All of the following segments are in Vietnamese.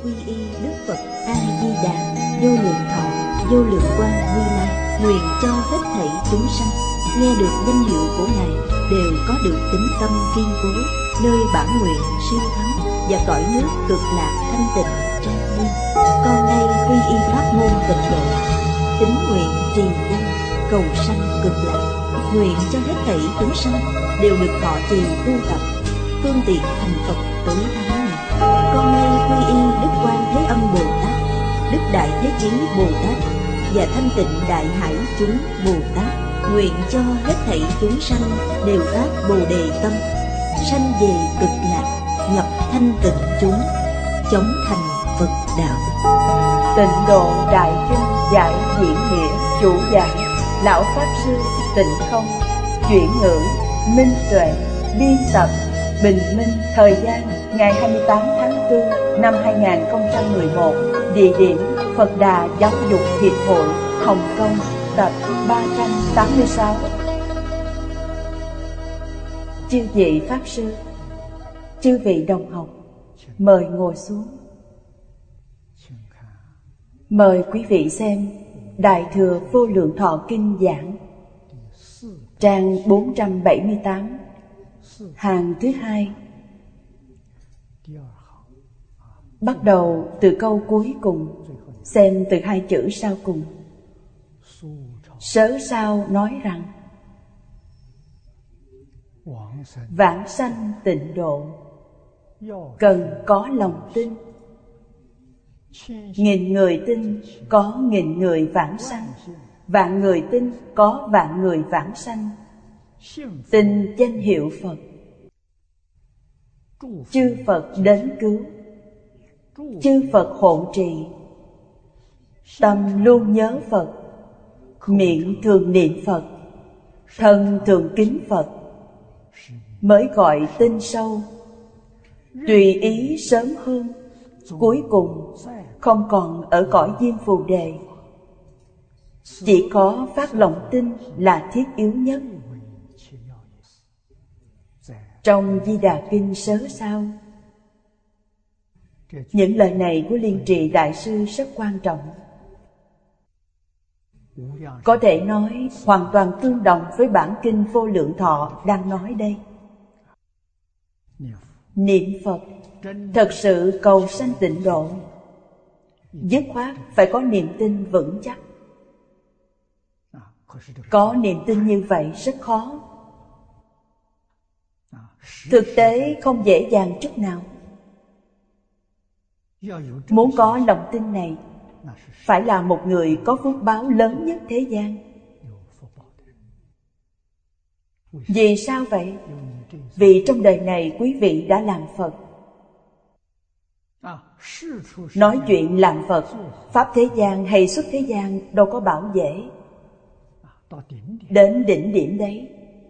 quy y Đức Phật A Di Đà vô lượng thọ vô lượng quang Như Lai, nguyện cho hết thảy chúng sanh nghe được danh hiệu của Ngài đều có được tín tâm kiên cố, nơi bản nguyện siêu thắng và cõi nước cực lạc thanh tịnh trang nghiêm. Con nay quy y pháp môn tịnh độ, tín nguyện trì danh cầu sanh cực lạc, nguyện cho hết thảy chúng sanh đều được thọ trì tu tập, phương tiện thành Phật tối thắng này. Con nay quy y Đức Quan Thế Âm Bồ Tát, Đức Đại Thế Chí Bồ Tát và Thanh Tịnh Đại Hải chúng Bồ Tát, nguyện cho hết thảy chúng sanh đều phát Bồ Đề tâm, sanh về cực lạc, nhập thanh tịnh chúng, chống thành Phật đạo. Tịnh Độ Đại Kinh giải diễn nghĩa chủ giảng Lão Pháp Sư Tịnh Không, chuyển ngữ Minh Tuệ, biên tập Bình Minh. Thời gian ngày 28 tháng 4 năm 2011. Địa điểm Phật Đà Giáo dục Hiệp hội, Hồng Kông. Tập 386. Chư vị Pháp Sư, chư vị đồng học, mời ngồi xuống. Mời quý vị xem Đại Thừa Vô Lượng Thọ Kinh giảng, trang 478, hàng thứ hai. Bắt đầu từ câu cuối cùng, xem từ hai chữ sau cùng. Sớ sao nói rằng vãng sanh tịnh độ cần có lòng tin. Nghìn người tin có nghìn người vãng sanh, vạn người tin có vạn người vãng sanh. Tin danh hiệu Phật, chư Phật đến cứu, chư Phật hộ trì. Tâm luôn nhớ Phật, miệng thường niệm Phật, thân thường kính Phật, mới gọi tin sâu. Tùy ý sớm hơn, cuối cùng không còn ở cõi Diêm Phù Đề. Chỉ có phát lòng tin là thiết yếu nhất. Trong Di Đà Kinh Sớ Sao, những lời này của Liên Trì Đại Sư rất quan trọng. Có thể nói hoàn toàn tương đồng với bản kinh Vô Lượng Thọ đang nói đây. Niệm Phật thật sự cầu sanh tịnh độ, dứt khoát phải có niềm tin vững chắc. Có niềm tin như vậy rất khó, thực tế không dễ dàng chút nào. Muốn có lòng tin này, phải là một người có phước báo lớn nhất thế gian. Vì sao vậy? Vì trong đời này quý vị đã làm Phật. Nói chuyện làm Phật, pháp thế gian hay xuất thế gian đâu có bảo dễ. Đến đỉnh điểm đấy,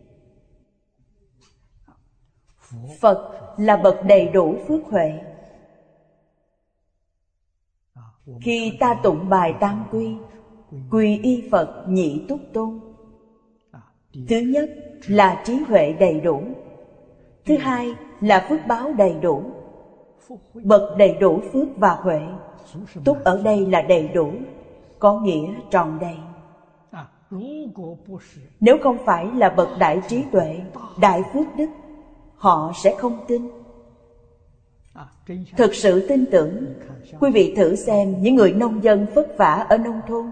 Phật là bậc đầy đủ phước huệ. Khi ta tụng bài tam quy, quy y Phật nhị túc tôn, thứ nhất là trí huệ đầy đủ, thứ hai là phước báo đầy đủ. Bậc đầy đủ phước và huệ, túc ở đây là đầy đủ, có nghĩa tròn đầy. Nếu không phải là bậc đại trí tuệ, đại phước đức, họ sẽ không tin. Thực sự tin tưởng. Quý vị thử xem những người nông dân vất vả ở nông thôn,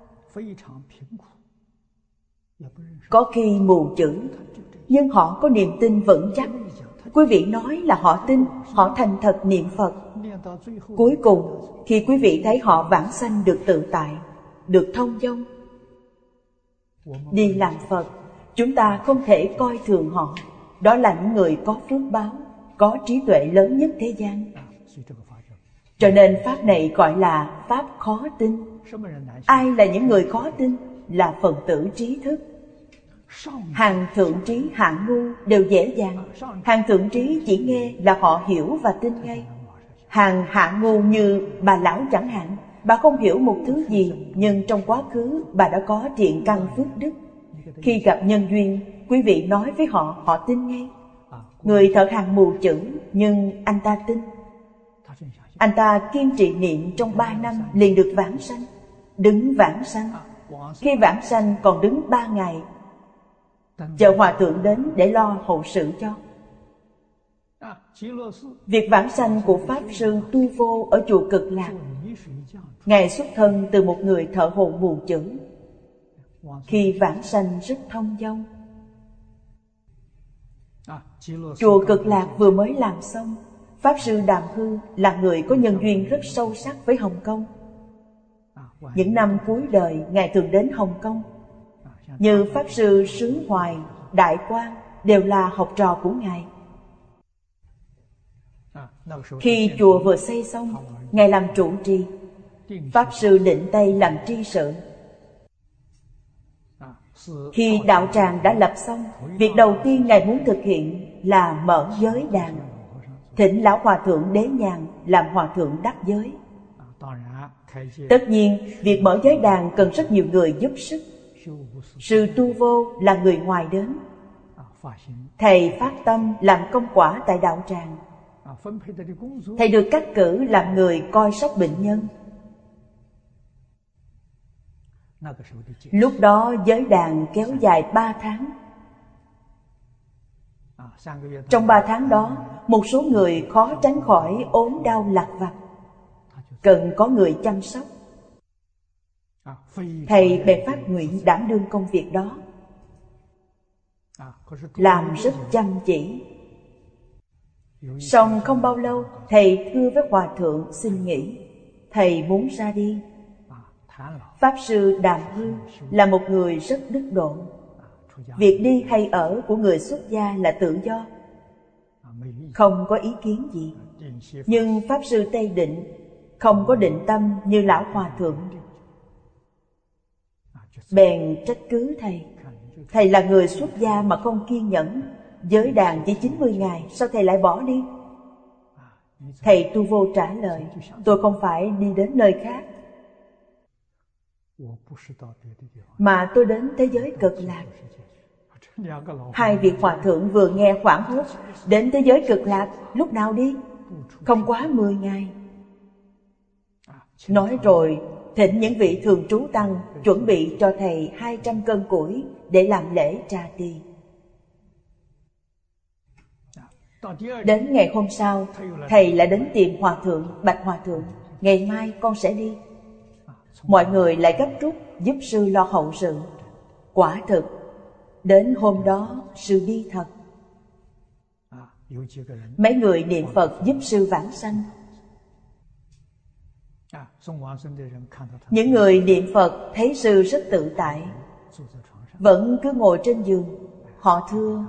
có khi mù chữ, nhưng họ có niềm tin vững chắc. Quý vị nói là họ tin, họ thành thật niệm Phật. Cuối cùng, khi quý vị thấy họ vãng sanh được tự tại, được thông dong, đi làm Phật, chúng ta không thể coi thường họ. Đó là những người có phước báo, có trí tuệ lớn nhất thế gian. Cho nên pháp này gọi là pháp khó tin. Ai là những người khó tin? Là phần tử trí thức. Hàng thượng trí hạng ngu đều dễ dàng. Hàng thượng trí chỉ nghe là họ hiểu và tin ngay. Hàng hạng ngu như bà lão chẳng hạn, bà không hiểu một thứ gì, nhưng trong quá khứ bà đã có thiện căn phước đức. Khi gặp nhân duyên, quý vị nói với họ, họ tin ngay. Người thợ hàng mù chữ, nhưng anh ta tin. Anh ta kiên trì niệm trong 3 năm liền được vãng sanh. Đứng vãng sanh. Khi vãng sanh còn đứng 3 ngày, chờ hòa thượng đến để lo hậu sự cho. Việc vãng sanh của Pháp Sư Tu Vô ở chùa Cực Lạc, Ngài xuất thân từ một người thợ hồ mù chữ. Khi vãng sanh rất thông dong. Chùa Cực Lạc vừa mới làm xong. Pháp Sư Đàm Hư là người có nhân duyên rất sâu sắc với Hồng Kông. Những năm cuối đời, Ngài thường đến Hồng Kông. Như Pháp Sư Sướng Hoài, Đại Quang đều là học trò của Ngài. Khi chùa vừa xây xong, Ngài làm trụ trì. Pháp Sư Định Tây làm tri sự. Khi đạo tràng đã lập xong, việc đầu tiên Ngài muốn thực hiện là mở giới đàn, thỉnh Lão Hòa Thượng Đế Nhàn làm Hòa Thượng đắc giới. Tất nhiên, việc mở giới đàn cần rất nhiều người giúp sức. Sư Tu Vô là người ngoài đến. Thầy phát tâm làm công quả tại đạo tràng. Thầy được cắt cử làm người coi sóc bệnh nhân. Lúc đó giới đàn kéo dài 3 tháng. Trong 3 tháng đó, một số người khó tránh khỏi ốm đau lặt vặt, cần có người chăm sóc. Thầy bèn phát nguyện đảm đương công việc đó, làm rất chăm chỉ. Xong không bao lâu, thầy thưa với Hòa Thượng xin nghỉ. Thầy muốn ra đi. Pháp Sư Đàm Hư là một người rất đức độ. Việc đi hay ở của người xuất gia là tự do, không có ý kiến gì. Nhưng Pháp Sư Tây Định không có định tâm như Lão Hòa Thượng, bèn trách cứ thầy. Thầy là người xuất gia mà không kiên nhẫn. Giới đàn chỉ 90 ngày, sao thầy lại bỏ đi? Thầy Tu Vô trả lời, tôi không phải đi đến nơi khác, mà tôi đến thế giới Cực Lạc. Hai vị hòa thượng vừa nghe hoảng hốt. Đến thế giới Cực Lạc lúc nào đi? Không quá 10 ngày. Nói rồi thỉnh những vị thường trú tăng chuẩn bị cho thầy 200 cân củi để làm lễ tra ti. Đến ngày hôm sau, thầy lại đến tìm Hòa Thượng, bạch Hòa Thượng, ngày mai con sẽ đi. Mọi người lại gấp rút giúp sư lo hậu sự. Quả thực, đến hôm đó sư đi thật. Mấy người niệm Phật giúp sư vãng sanh. Những người niệm Phật thấy sư rất tự tại, vẫn cứ ngồi trên giường. Họ thưa,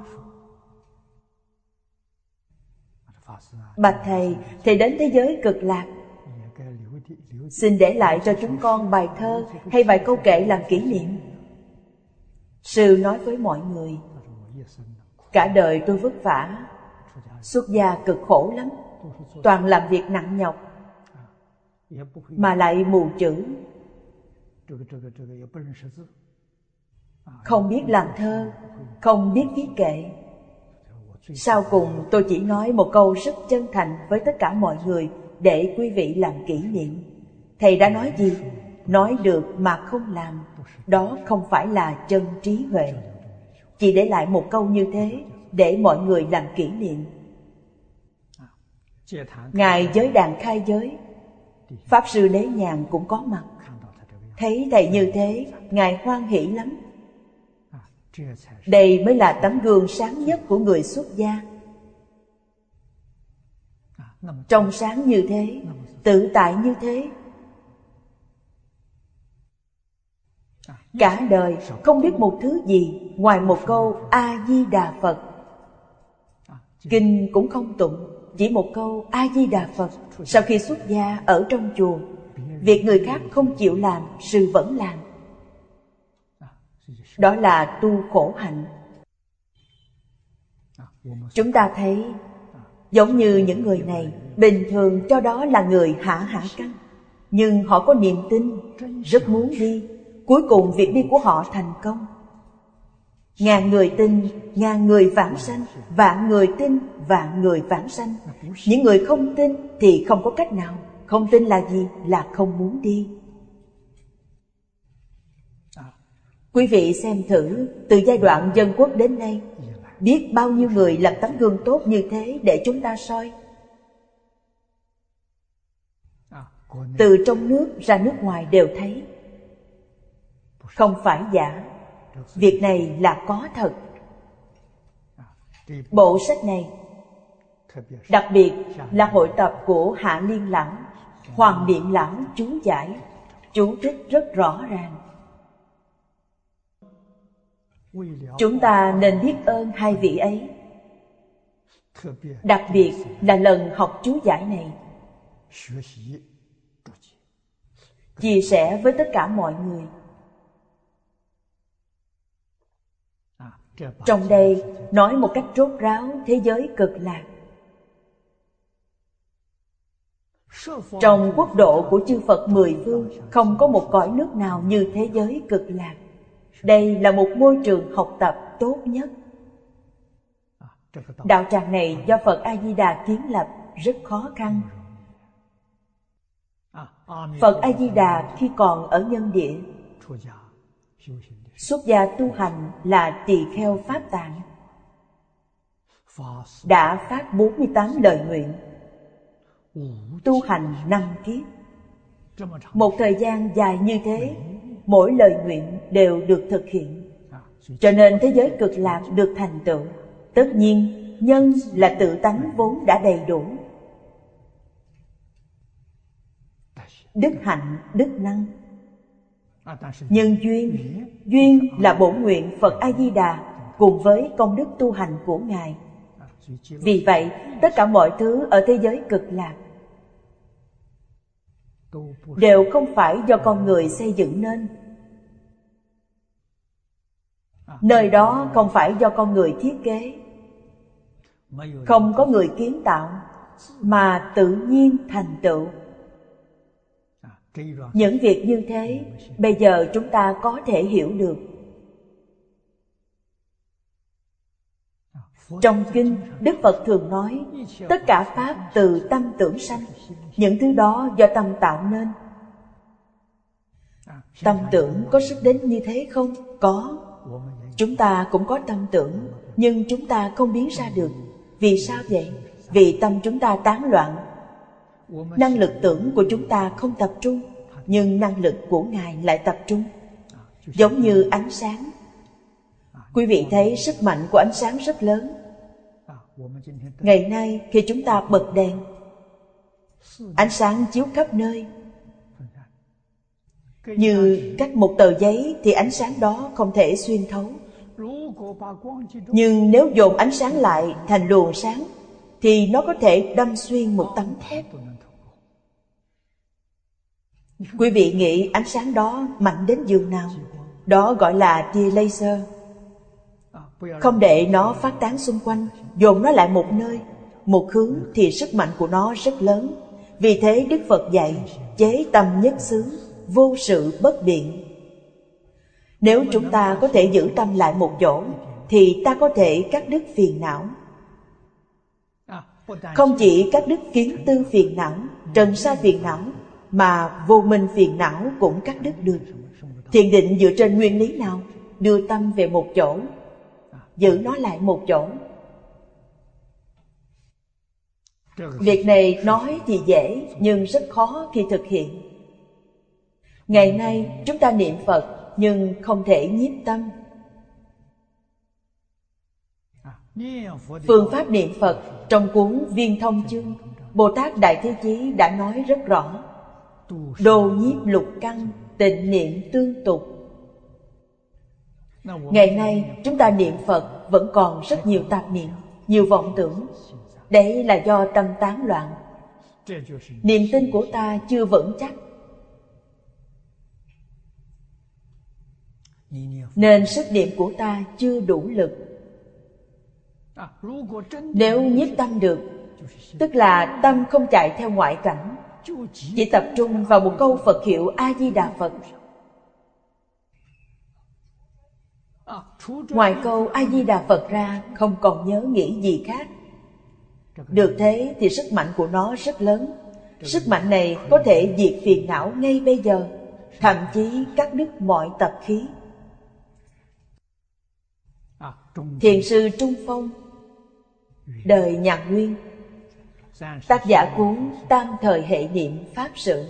bạch thầy, thầy đến thế giới Cực Lạc, xin để lại cho chúng con bài thơ hay vài câu kệ làm kỷ niệm. Sư nói với mọi người, cả đời tôi vất vả, xuất gia cực khổ lắm, toàn làm việc nặng nhọc, mà lại mù chữ, không biết làm thơ, không biết viết kệ. Sau cùng tôi chỉ nói một câu rất chân thành với tất cả mọi người để quý vị làm kỷ niệm. Thầy đã nói gì? Nói được mà không làm, đó không phải là chân trí huệ. Chỉ để lại một câu như thế để mọi người làm kỷ niệm. Ngài giới đàn khai giới, Pháp Sư Đế Nhàn cũng có mặt. Thấy thầy như thế, Ngài hoan hỷ lắm. Đây mới là tấm gương sáng nhất của người xuất gia. Trong sáng như thế, tự tại như thế, cả đời không biết một thứ gì ngoài một câu A-di-đà Phật. Kinh cũng không tụng, chỉ một câu A-di-đà Phật. Sau khi xuất gia ở trong chùa, việc người khác không chịu làm, sư vẫn làm. Đó là tu khổ hạnh. Chúng ta thấy giống như những người này, bình thường cho đó là người hạ căn, nhưng họ có niềm tin, rất muốn đi. Cuối cùng việc đi của họ thành công. Ngàn người tin, ngàn người vãng sanh. Vạn người tin, vạn người vãng sanh. Những người không tin thì không có cách nào. Không tin là gì? Là không muốn đi. Quý vị xem thử, từ giai đoạn dân quốc đến nay, biết bao nhiêu người làm tấm gương tốt như thế để chúng ta soi. Từ trong nước ra nước ngoài đều thấy. Không phải giả. Việc này là có thật. Bộ sách này, đặc biệt là hội tập của Hạ Liên Lão, Hoàng Niệm Lão chú giải, chú thích rất rõ ràng. Chúng ta nên biết ơn hai vị ấy. Đặc biệt là lần học chú giải này, chia sẻ với tất cả mọi người. Trong đây nói một cách rốt ráo thế giới cực lạc. Trong quốc độ của chư Phật mười phương, không có một cõi nước nào như thế giới cực lạc. Đây là một môi trường học tập tốt nhất. Đạo tràng này do Phật A-di-đà kiến lập, rất khó khăn. Phật A-di-đà khi còn ở nhân địa, xuất gia tu hành là tỳ kheo Pháp Tạng, đã phát 48 lời nguyện, tu hành 5 kiếp. Một thời gian dài như thế, mỗi lời nguyện đều được thực hiện. Cho nên thế giới cực lạc được thành tựu. Tất nhiên, nhân là tự tánh vốn đã đầy đủ. Đức hạnh, đức năng. Nhân duyên, duyên là bổn nguyện Phật A-di-đà cùng với công đức tu hành của Ngài. Vì vậy, tất cả mọi thứ ở thế giới cực lạc đều không phải do con người xây dựng nên. Nơi đó không phải do con người thiết kế, không có người kiến tạo, mà tự nhiên thành tựu. Những việc như thế, bây giờ chúng ta có thể hiểu được. Trong kinh, Đức Phật thường nói, tất cả Pháp từ tâm tưởng sanh. Những thứ đó do tâm tạo nên. Tâm tưởng có sức đến như thế không? Có. Chúng ta cũng có tâm tưởng, nhưng chúng ta không biến ra được. Vì sao vậy? Vì tâm chúng ta tán loạn. Năng lực tưởng của chúng ta không tập trung, nhưng năng lực của Ngài lại tập trung. Giống như ánh sáng. Quý vị thấy sức mạnh của ánh sáng rất lớn. Ngày nay khi chúng ta bật đèn, ánh sáng chiếu khắp nơi. Như cách một tờ giấy thì ánh sáng đó không thể xuyên thấu. Nhưng nếu dồn ánh sáng lại thành luồng sáng thì nó có thể đâm xuyên một tấm thép. Quý vị nghĩ ánh sáng đó mạnh đến giường nào? Đó gọi là tia laser. Không để nó phát tán xung quanh, dồn nó lại một nơi, một hướng thì sức mạnh của nó rất lớn. Vì thế Đức Phật dạy chế tâm nhất xứ, vô sự bất biện. Nếu chúng ta có thể giữ tâm lại một chỗ thì ta có thể cắt đứt phiền não. Không chỉ cắt đứt kiến tư phiền não, trần sa phiền não, mà vô minh phiền não cũng cắt đứt được. Thiền định dựa trên nguyên lý nào? Đưa tâm về một chỗ, giữ nó lại một chỗ. Việc này nói thì dễ, nhưng rất khó khi thực hiện. Ngày nay chúng ta niệm Phật nhưng không thể nhiếp tâm. Phương pháp niệm Phật trong cuốn Viên Thông Chương, Bồ Tát Đại Thế Chí đã nói rất rõ. Đồ nhiếp lục căn, tịnh niệm tương tục. Ngày nay chúng ta niệm Phật vẫn còn rất nhiều tạp niệm, nhiều vọng tưởng. Đấy là do tâm tán loạn. Niềm tin của ta chưa vững chắc, nên sức niệm của ta chưa đủ lực. Nếu nhiếp tâm được, tức là tâm không chạy theo ngoại cảnh, chỉ tập trung vào một câu Phật hiệu A-di-đà Phật. Ngoài câu A-di-đà Phật ra không còn nhớ nghĩ gì khác. Được thế thì sức mạnh của nó rất lớn. Sức mạnh này có thể diệt phiền não ngay bây giờ, thậm chí cắt đứt mọi tập khí. Thiền sư Trung Phong, đời Nhàn Nguyên, tác giả cuốn Tam Thời Hệ Niệm Pháp Sự,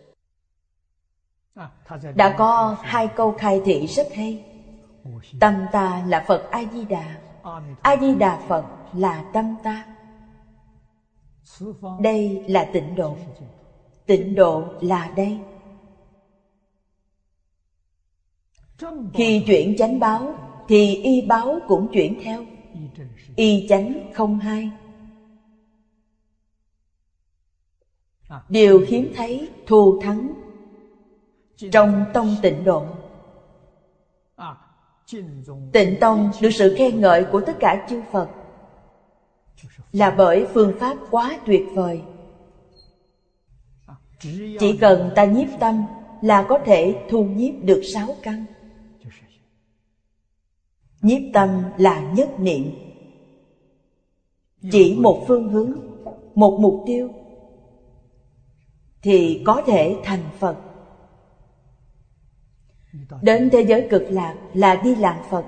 đã có 2 câu khai thị rất hay. Tâm ta là Phật A-di-đà, A-di-đà Phật là tâm ta. Đây là tịnh độ, tịnh độ là đây. Khi chuyển chánh báo thì y báo cũng chuyển theo, y chánh không hai. Điều hiếm thấy thù thắng trong tông tịnh độ. Tịnh tông được sự khen ngợi của tất cả chư Phật là bởi phương pháp quá tuyệt vời. Chỉ cần ta nhiếp tâm là có thể thu nhiếp được 6 căn. Nhiếp tâm là nhất niệm, chỉ một phương hướng, một mục tiêu thì có thể thành Phật. Đến thế giới cực lạc là đi làm Phật.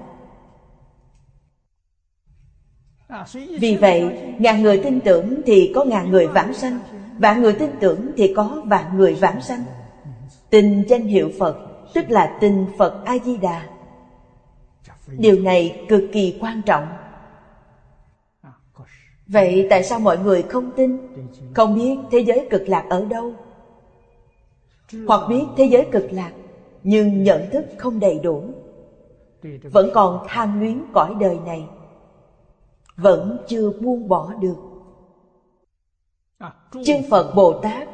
Vì vậy, ngàn người tin tưởng thì có ngàn người vãng sanh, vạn người tin tưởng thì có vạn người vãng sanh. Tin danh hiệu Phật tức là tin Phật A-di-đà. Điều này cực kỳ quan trọng. Vậy tại sao mọi người không tin, không biết thế giới cực lạc ở đâu? Hoặc biết thế giới cực lạc nhưng nhận thức không đầy đủ, vẫn còn tham luyến cõi đời này, vẫn chưa buông bỏ được. Chư Phật Bồ Tát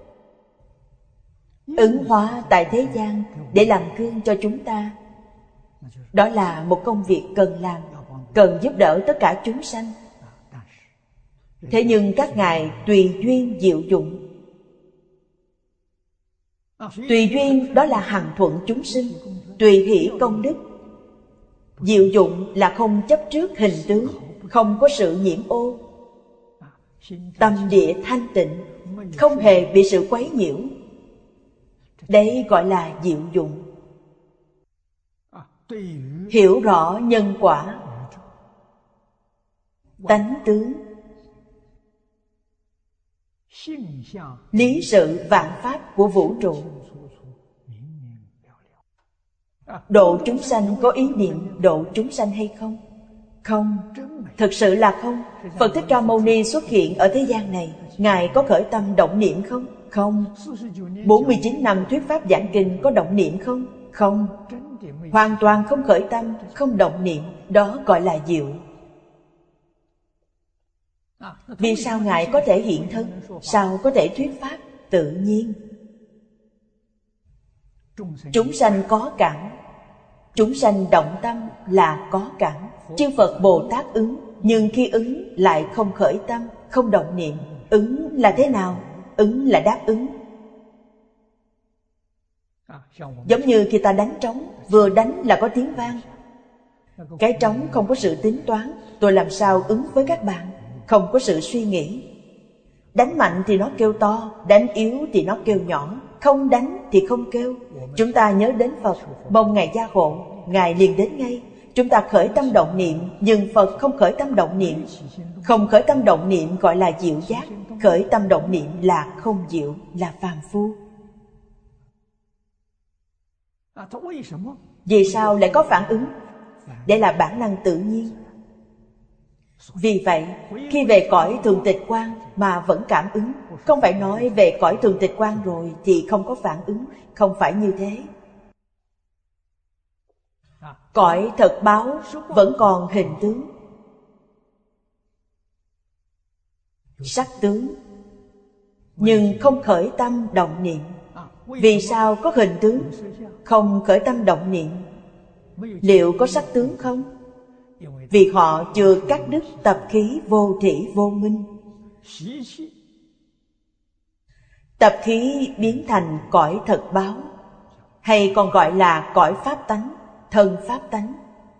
ứng hóa tại thế gian để làm gương cho chúng ta. Đó là một công việc cần làm, cần giúp đỡ tất cả chúng sanh. Thế nhưng các ngài tùy duyên diệu dụng. Tùy duyên đó là hằng thuận chúng sinh, tùy hỷ công đức. Diệu dụng là không chấp trước hình tướng, không có sự nhiễm ô. Tâm địa thanh tịnh, không hề bị sự quấy nhiễu. Đấy gọi là diệu dụng. Hiểu rõ nhân quả, tánh tướng, lý sự vạn pháp của vũ trụ. Độ chúng sanh có ý niệm độ chúng sanh hay không? Không, thực sự là không. Phật Thích Ca Mâu Ni xuất hiện ở thế gian này, ngài có khởi tâm động niệm không? Không. 49 năm thuyết pháp giảng kinh có động niệm không? Không. Hoàn toàn không khởi tâm, không động niệm. Đó gọi là diệu. Vì sao ngài có thể hiện thân? Sao có thể thuyết pháp? Tự nhiên. Chúng sanh có cảm, chúng sanh động tâm là có cảm. Chư Phật Bồ Tát ứng, nhưng khi ứng lại không khởi tâm, không động niệm. Ứng là thế nào? Ứng là đáp ứng. Giống như khi ta đánh trống, vừa đánh là có tiếng vang. Cái trống không có sự tính toán, tôi làm sao ứng với các bạn? Không có sự suy nghĩ. Đánh mạnh thì nó kêu to, đánh yếu thì nó kêu nhỏ, không đánh thì không kêu. Chúng ta nhớ đến Phật, mong Ngài gia hộ, Ngài liền đến ngay. Chúng ta khởi tâm động niệm, nhưng Phật không khởi tâm động niệm. Không khởi tâm động niệm gọi là diệu giác, khởi tâm động niệm là không diệu, là phàm phu. Vì sao lại có phản ứng? Đây là bản năng tự nhiên. Vì vậy, khi về cõi thường tịch quan mà vẫn cảm ứng, không phải nói về cõi thường tịch quan rồi thì không có phản ứng. Không phải như thế. Cõi thật báo vẫn còn hình tướng, sắc tướng, nhưng không khởi tâm động niệm. Vì sao có hình tướng, không khởi tâm động niệm? Liệu có sắc tướng không? Vì họ chưa cắt đứt tập khí vô thỉ vô minh. Tập khí biến thành cõi thật báo, hay còn gọi là cõi pháp tánh, thân pháp tánh.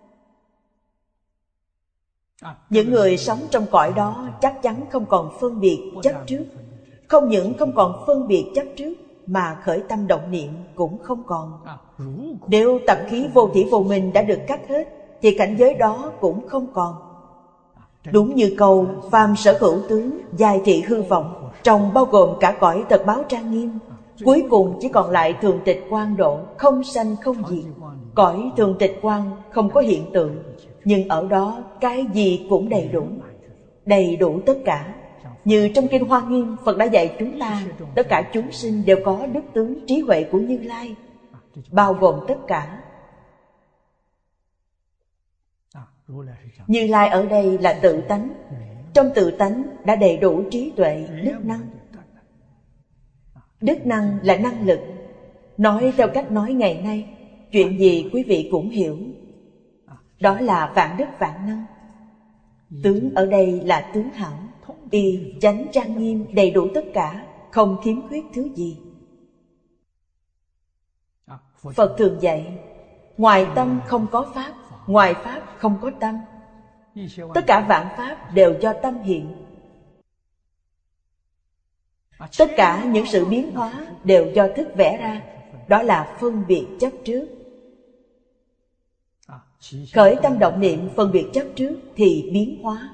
Những người sống trong cõi đó chắc chắn không còn phân biệt chấp trước. Không những không còn phân biệt chấp trước, mà khởi tâm động niệm cũng không còn. Nếu tập khí vô thỉ vô minh đã được cắt hết, thì cảnh giới đó cũng không còn. Đúng như câu phàm sở hữu tướng, giai thị hư vọng, trong bao gồm cả cõi thật báo trang nghiêm, cuối cùng chỉ còn lại thường tịch quang độ, không sanh không diệt. Cõi thường tịch quang không có hiện tượng, nhưng ở đó cái gì cũng đầy đủ tất cả. Như trong Kinh Hoa Nghiêm, Phật đã dạy chúng ta, tất cả chúng sinh đều có đức tướng trí huệ của Như Lai, bao gồm tất cả. Như Lai ở đây là tự tánh. Trong tự tánh đã đầy đủ trí tuệ, đức năng. Đức năng là năng lực. Nói theo cách nói ngày nay, chuyện gì quý vị cũng hiểu. Đó là vạn đức vạn năng. Tướng ở đây là tướng hảo, y chánh trang nghiêm, đầy đủ tất cả, không khiếm khuyết thứ gì. Phật thường dạy, ngoài tâm không có pháp, ngoài pháp không có tâm. Tất cả vạn pháp đều do tâm hiện. Tất cả những sự biến hóa đều do thức vẽ ra. Đó là phân biệt chấp trước. Khởi tâm động niệm phân biệt chấp trước thì biến hóa.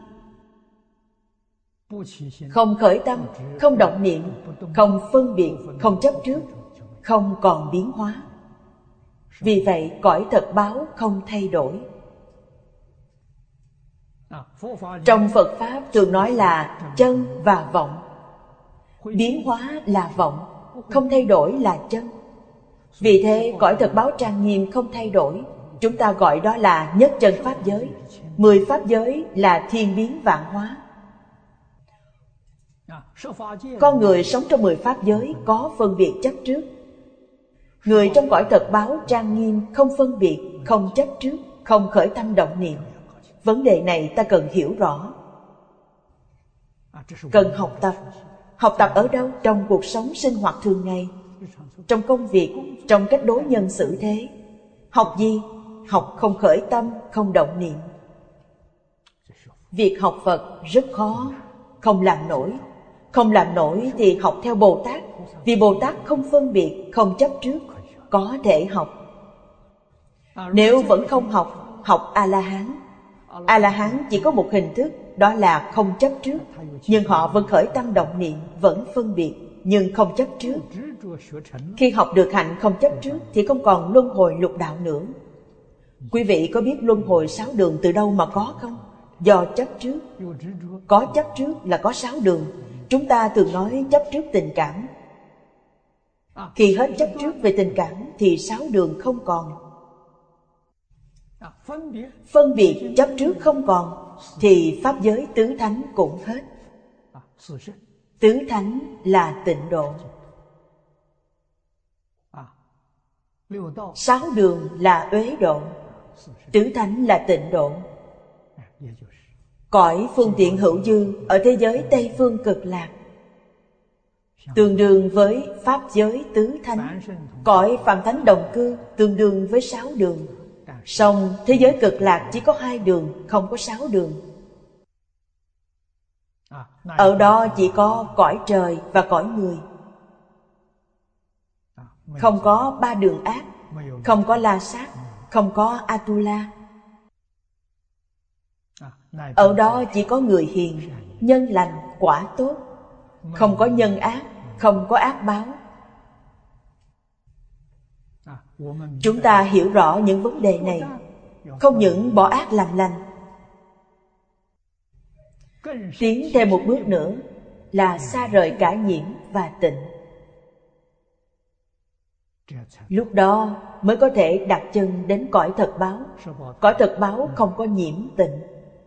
Không khởi tâm, không động niệm, không phân biệt, không chấp trước, không còn biến hóa. Vì vậy cõi thật báo không thay đổi. Trong Phật Pháp thường nói là chân và vọng. Biến hóa là vọng, không thay đổi là chân. Vì thế cõi thật báo trang nghiêm không thay đổi. Chúng ta gọi đó là nhất chân pháp giới. 10 pháp giới là thiên biến vạn hóa. Con người sống trong 10 pháp giới có phân biệt chấp trước. Người trong cõi thật báo trang nghiêm không phân biệt, không chấp trước, không khởi tâm động niệm. Vấn đề này ta cần hiểu rõ. Cần học tập. Học tập ở đâu? Trong cuộc sống sinh hoạt thường ngày, trong công việc, trong cách đối nhân xử thế. Học gì? Học không khởi tâm, không động niệm. Việc học Phật rất khó, không làm nổi. Không làm nổi thì học theo Bồ Tát. Vì Bồ Tát không phân biệt, không chấp trước, có thể học. Nếu vẫn không học, học A-la-hán. A-la-hán chỉ có một hình thức, đó là không chấp trước. Nhưng họ vẫn khởi tâm động niệm, vẫn phân biệt, nhưng không chấp trước. Khi học được hạnh không chấp trước thì không còn luân hồi lục đạo nữa. Quý vị có biết luân hồi 6 đường từ đâu mà có không? Do chấp trước. Có chấp trước là có 6 đường. Chúng ta thường nói chấp trước tình cảm. Khi hết chấp trước về tình cảm thì 6 đường không còn. Phân biệt chấp trước không còn thì pháp giới tứ thánh cũng hết. Tứ thánh là tịnh độ. 6 đường là uế độ. Tứ thánh là tịnh độ. Cõi phương tiện hữu dư ở thế giới Tây Phương Cực Lạc tương đương với pháp giới tứ thánh. Cõi phàm thánh đồng cư tương đương với 6 đường. Song thế giới Cực Lạc chỉ có 2 đường, không có 6 đường. Ở đó chỉ có cõi trời và cõi người. Không có 3 đường ác, không có La Sát, không có Atula. Ở đó chỉ có người hiền, nhân lành, quả tốt. Không có nhân ác, không có ác báo. Chúng ta hiểu rõ những vấn đề này, không những bỏ ác làm lành, tiến thêm một bước nữa là xa rời cả nhiễm và tịnh. Lúc đó mới có thể đặt chân đến cõi thật báo. Cõi thật báo không có nhiễm tịnh,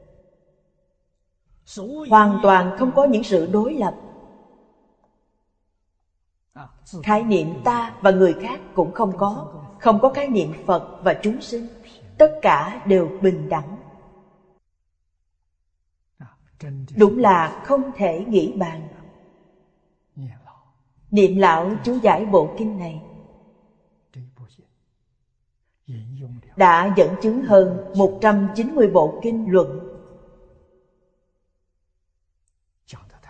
hoàn toàn không có những sự đối lập. Khái niệm ta và người khác cũng không có. Không có khái niệm Phật và chúng sinh. Tất cả đều bình đẳng. Đúng là không thể nghĩ bàn. Niệm lão chú giải bộ kinh này đã dẫn chứng hơn 190 bộ kinh luận.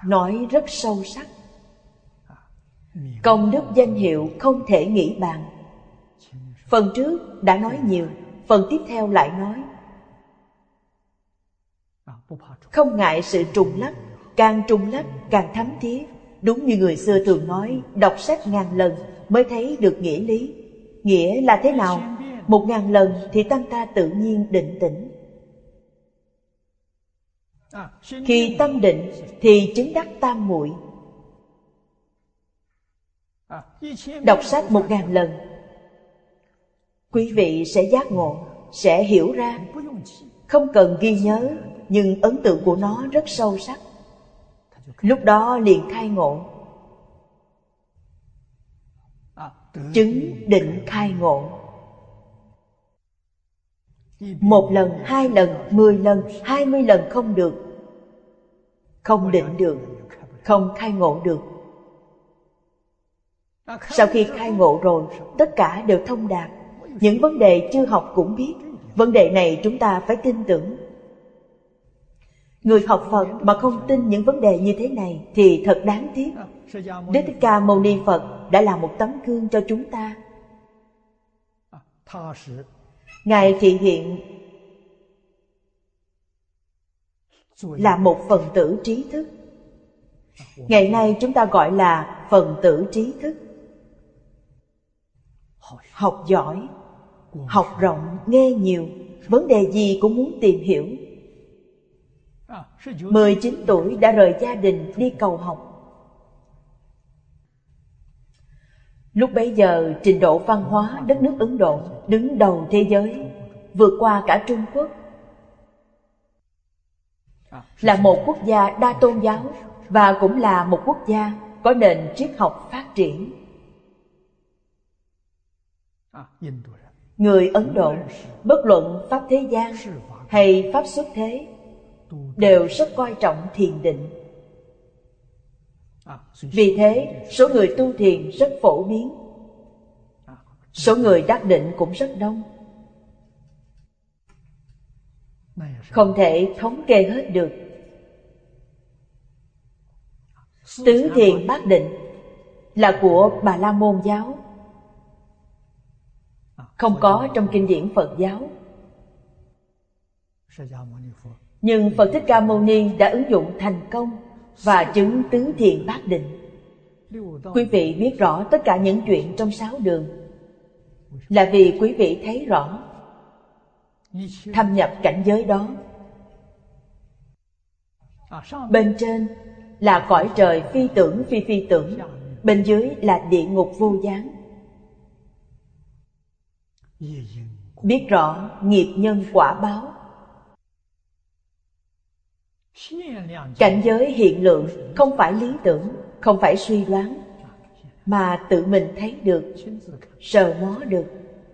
nói rất sâu sắc. Công đức danh hiệu không thể nghĩ bàn. Phần trước đã nói nhiều, phần tiếp theo lại nói. Không ngại sự trùng lắp, càng trùng lắp càng thấm thía. Đúng như người xưa thường nói, đọc sách 1000 lần mới thấy được nghĩa lý. Nghĩa là thế nào? 1000 lần thì tâm ta tự nhiên định tĩnh. Khi tâm định thì chứng đắc tam muội. Đọc sách 1000 lần, quý vị sẽ giác ngộ, sẽ hiểu ra. Không cần ghi nhớ, nhưng ấn tượng của nó rất sâu sắc. Lúc đó liền khai ngộ. Chứng định khai ngộ. 1 lần, 2 lần, 10 lần, 20 lần không được. Không định được, không khai ngộ được. Sau khi khai ngộ rồi, tất cả đều thông đạt. Những vấn đề chưa học cũng biết. Vấn đề này chúng ta phải tin tưởng. Người học Phật mà không tin những vấn đề như thế này thì thật đáng tiếc. Đức Thích Ca Mâu Ni Phật đã là một tấm gương cho chúng ta. Ngài thị hiện là một phần tử trí thức. Ngày nay chúng ta gọi là phần tử trí thức. Học giỏi, học rộng, nghe nhiều, vấn đề gì cũng muốn tìm hiểu. 19 tuổi đã rời gia đình đi cầu học. Lúc bấy giờ trình độ văn hóa đất nước Ấn Độ đứng đầu thế giới, vượt qua cả Trung Quốc. Là một quốc gia đa tôn giáo và cũng là một quốc gia có nền triết học phát triển. Người Ấn Độ, bất luận pháp thế gian hay pháp xuất thế, đều rất coi trọng thiền định. Vì thế, số người tu thiền rất phổ biến. Số người đắc định cũng rất đông. Không thể thống kê hết được. Tứ thiền bát định là của Bà La Môn giáo, không có trong kinh điển Phật giáo. Nhưng Phật Thích Ca Mâu Ni đã ứng dụng thành công và chứng tứ thiền bát định. Quý vị biết rõ tất cả những chuyện trong 6 đường là vì quý vị thấy rõ, thâm nhập cảnh giới đó. Bên trên là cõi trời phi tưởng phi phi tưởng, bên dưới là địa ngục vô gián. Biết rõ nghiệp nhân quả báo. Cảnh giới hiện lượng không phải lý tưởng, không phải suy đoán, mà tự mình thấy được, sờ mó được.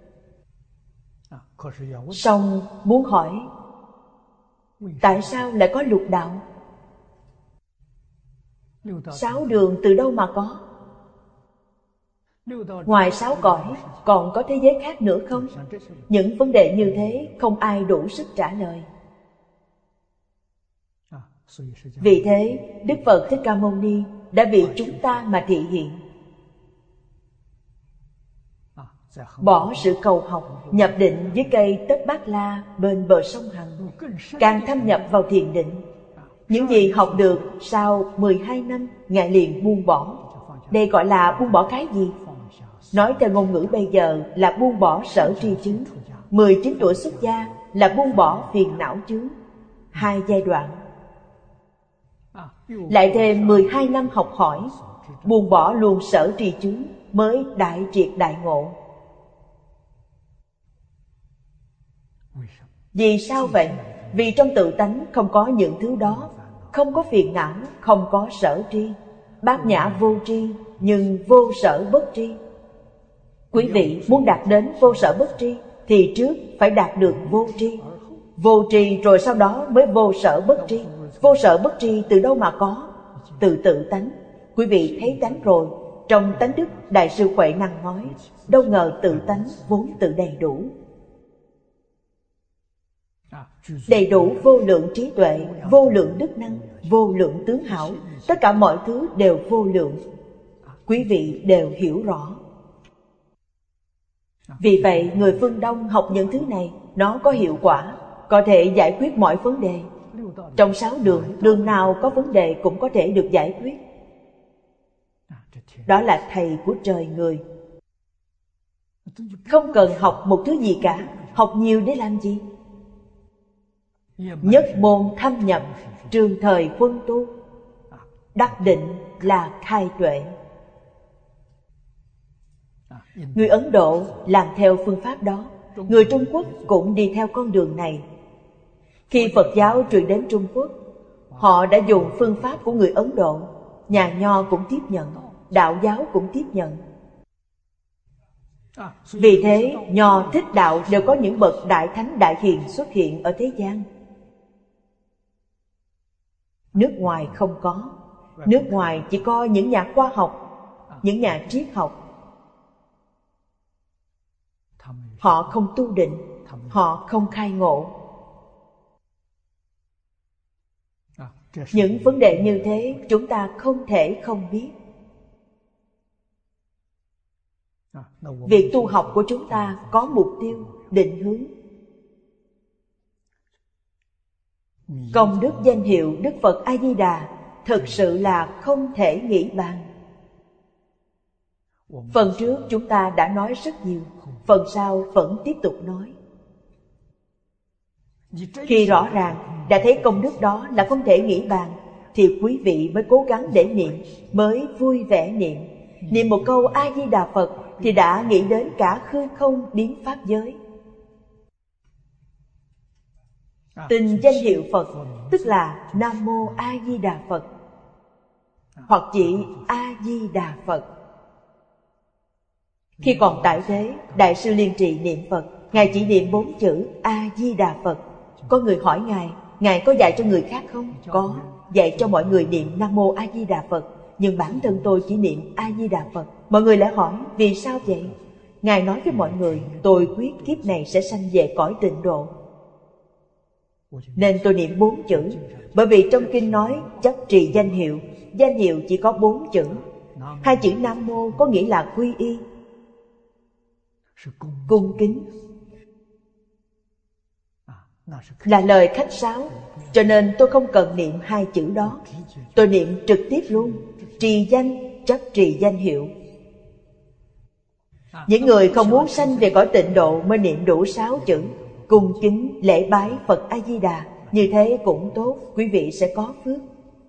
Song muốn hỏi, tại sao lại có lục đạo? 6 đường từ đâu mà có? Ngoài 6 cõi, còn có thế giới khác nữa không? Những vấn đề như thế không ai đủ sức trả lời. Vì thế, Đức Phật Thích Ca Mâu Ni đã vì chúng ta mà thị hiện. Bỏ sự cầu học, nhập định dưới cây Tất Bát La bên bờ sông Hằng, càng thâm nhập vào thiền định. Những gì học được sau 12 năm, Ngài liền buông bỏ. Đây gọi là buông bỏ cái gì? Nói theo ngôn ngữ bây giờ là buông bỏ sở tri chướng. 19 tuổi xuất gia là buông bỏ phiền não chướng. 2 giai đoạn. Lại thêm 12 năm học hỏi, buông bỏ luôn sở tri chướng mới đại triệt đại ngộ. Vì sao vậy? Vì trong tự tánh không có những thứ đó, không có phiền não, không có sở tri. Bát nhã vô tri, nhưng vô sở bất tri. Quý vị muốn đạt đến vô sở bất tri thì trước phải đạt được vô tri. Vô tri rồi sau đó mới vô sở bất tri. Vô sở bất tri từ đâu mà có? Từ tự tánh. Quý vị thấy tánh rồi. Trong tánh đức, Đại sư Huệ Năng nói, đâu ngờ tự tánh vốn tự đầy đủ. Đầy đủ vô lượng trí tuệ, vô lượng đức năng, vô lượng tướng hảo, Tất cả mọi thứ đều vô lượng. Quý vị đều hiểu rõ. Vì vậy người phương Đông học những thứ này, nó có hiệu quả, có thể giải quyết mọi vấn đề. Trong 6 đường, đường nào có vấn đề cũng có thể được giải quyết. Đó là thầy của trời người. Không cần học một thứ gì cả. Học nhiều để làm gì? Nhất môn thâm nhập, trường thời quân tu, đắc định là khai tuệ. Người Ấn Độ làm theo phương pháp đó. Người Trung Quốc cũng đi theo con đường này. Khi Phật giáo truyền đến Trung Quốc, họ đã dùng phương pháp của người Ấn Độ. Nhà Nho cũng tiếp nhận, Đạo giáo cũng tiếp nhận. Vì thế, Nho, Thích, Đạo đều có những bậc đại thánh đại hiền xuất hiện ở thế gian. Nước ngoài không có. Nước ngoài chỉ có những nhà khoa học, những nhà triết học. Họ không tu định, họ không khai ngộ. Những vấn đề như thế chúng ta không thể không biết. Việc tu học của chúng ta có mục tiêu, định hướng. Công đức danh hiệu Đức Phật A-di-đà thực sự là không thể nghĩ bàn. Phần trước chúng ta đã nói rất nhiều, phần sau vẫn tiếp tục nói. Khi rõ ràng đã thấy công đức đó là không thể nghĩ bàn, thì quý vị mới cố gắng để niệm, mới vui vẻ niệm. Niệm một câu A-di-đà Phật thì đã nghĩ đến cả hư không biến pháp giới. Tin danh hiệu Phật tức là Nam Mô A Di Đà Phật, hoặc chỉ A Di Đà Phật. Khi còn tại thế, Đại sư Liên Trì niệm Phật, Ngài chỉ niệm 4 chữ A Di Đà Phật. Có người hỏi Ngài có dạy cho người khác không? Có, dạy cho mọi người niệm Nam Mô A Di Đà Phật, nhưng bản thân tôi chỉ niệm A Di Đà Phật. Mọi người lại hỏi vì sao vậy? Ngài nói với mọi người, tôi quyết kiếp này sẽ sanh về cõi tịnh độ, nên tôi niệm 4 chữ. Bởi vì trong kinh nói chấp trì danh hiệu, danh hiệu chỉ có 4 chữ. 2 chữ Nam Mô có nghĩa là quy y, cung kính, là lời khách sáo. Cho nên tôi không cần niệm 2 chữ đó, tôi niệm trực tiếp luôn, trì danh, chấp trì danh hiệu. Những người không muốn sanh về cõi tịnh độ mới niệm đủ 6 chữ cung kính lễ bái Phật A Di Đà. Như thế cũng tốt, quý vị sẽ có phước.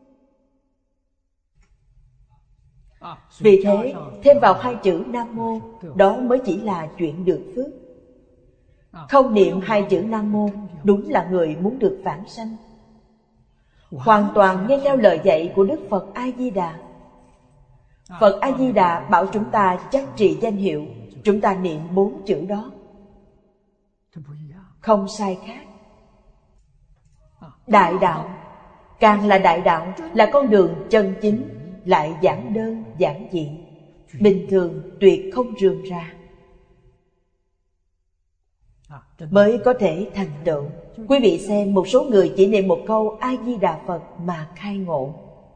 Vì thế thêm vào 2 chữ Nam Mô, đó mới chỉ là chuyện được phước. Không niệm 2 chữ Nam Mô đúng là người muốn được vãng sanh, hoàn toàn nghe theo lời dạy của Đức Phật A Di Đà. Phật A Di Đà bảo chúng ta chấp trì danh hiệu, chúng ta niệm 4 chữ đó, không sai khác. Đại đạo, càng là đại đạo, là con đường chân chính, lại giản đơn giản dị, bình thường tuyệt không rườm rà, mới có thể thành tựu. Quý vị xem, một số người chỉ niệm một câu A Di Đà Phật mà khai ngộ.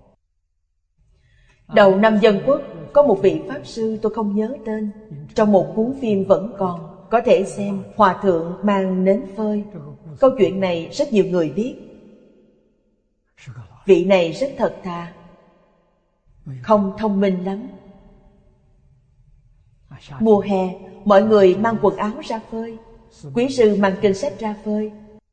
Đầu năm Dân Quốc có một vị Pháp Sư, tôi không nhớ tên, trong một cuốn phim vẫn còn, có thể xem. Hòa thượng mang nến phơi. Câu chuyện này rất nhiều người biết. Vị này rất thật thà, không thông minh lắm. Mùa hè, mọi người mang quần áo ra phơi, quý sư mang kinh sách ra phơi.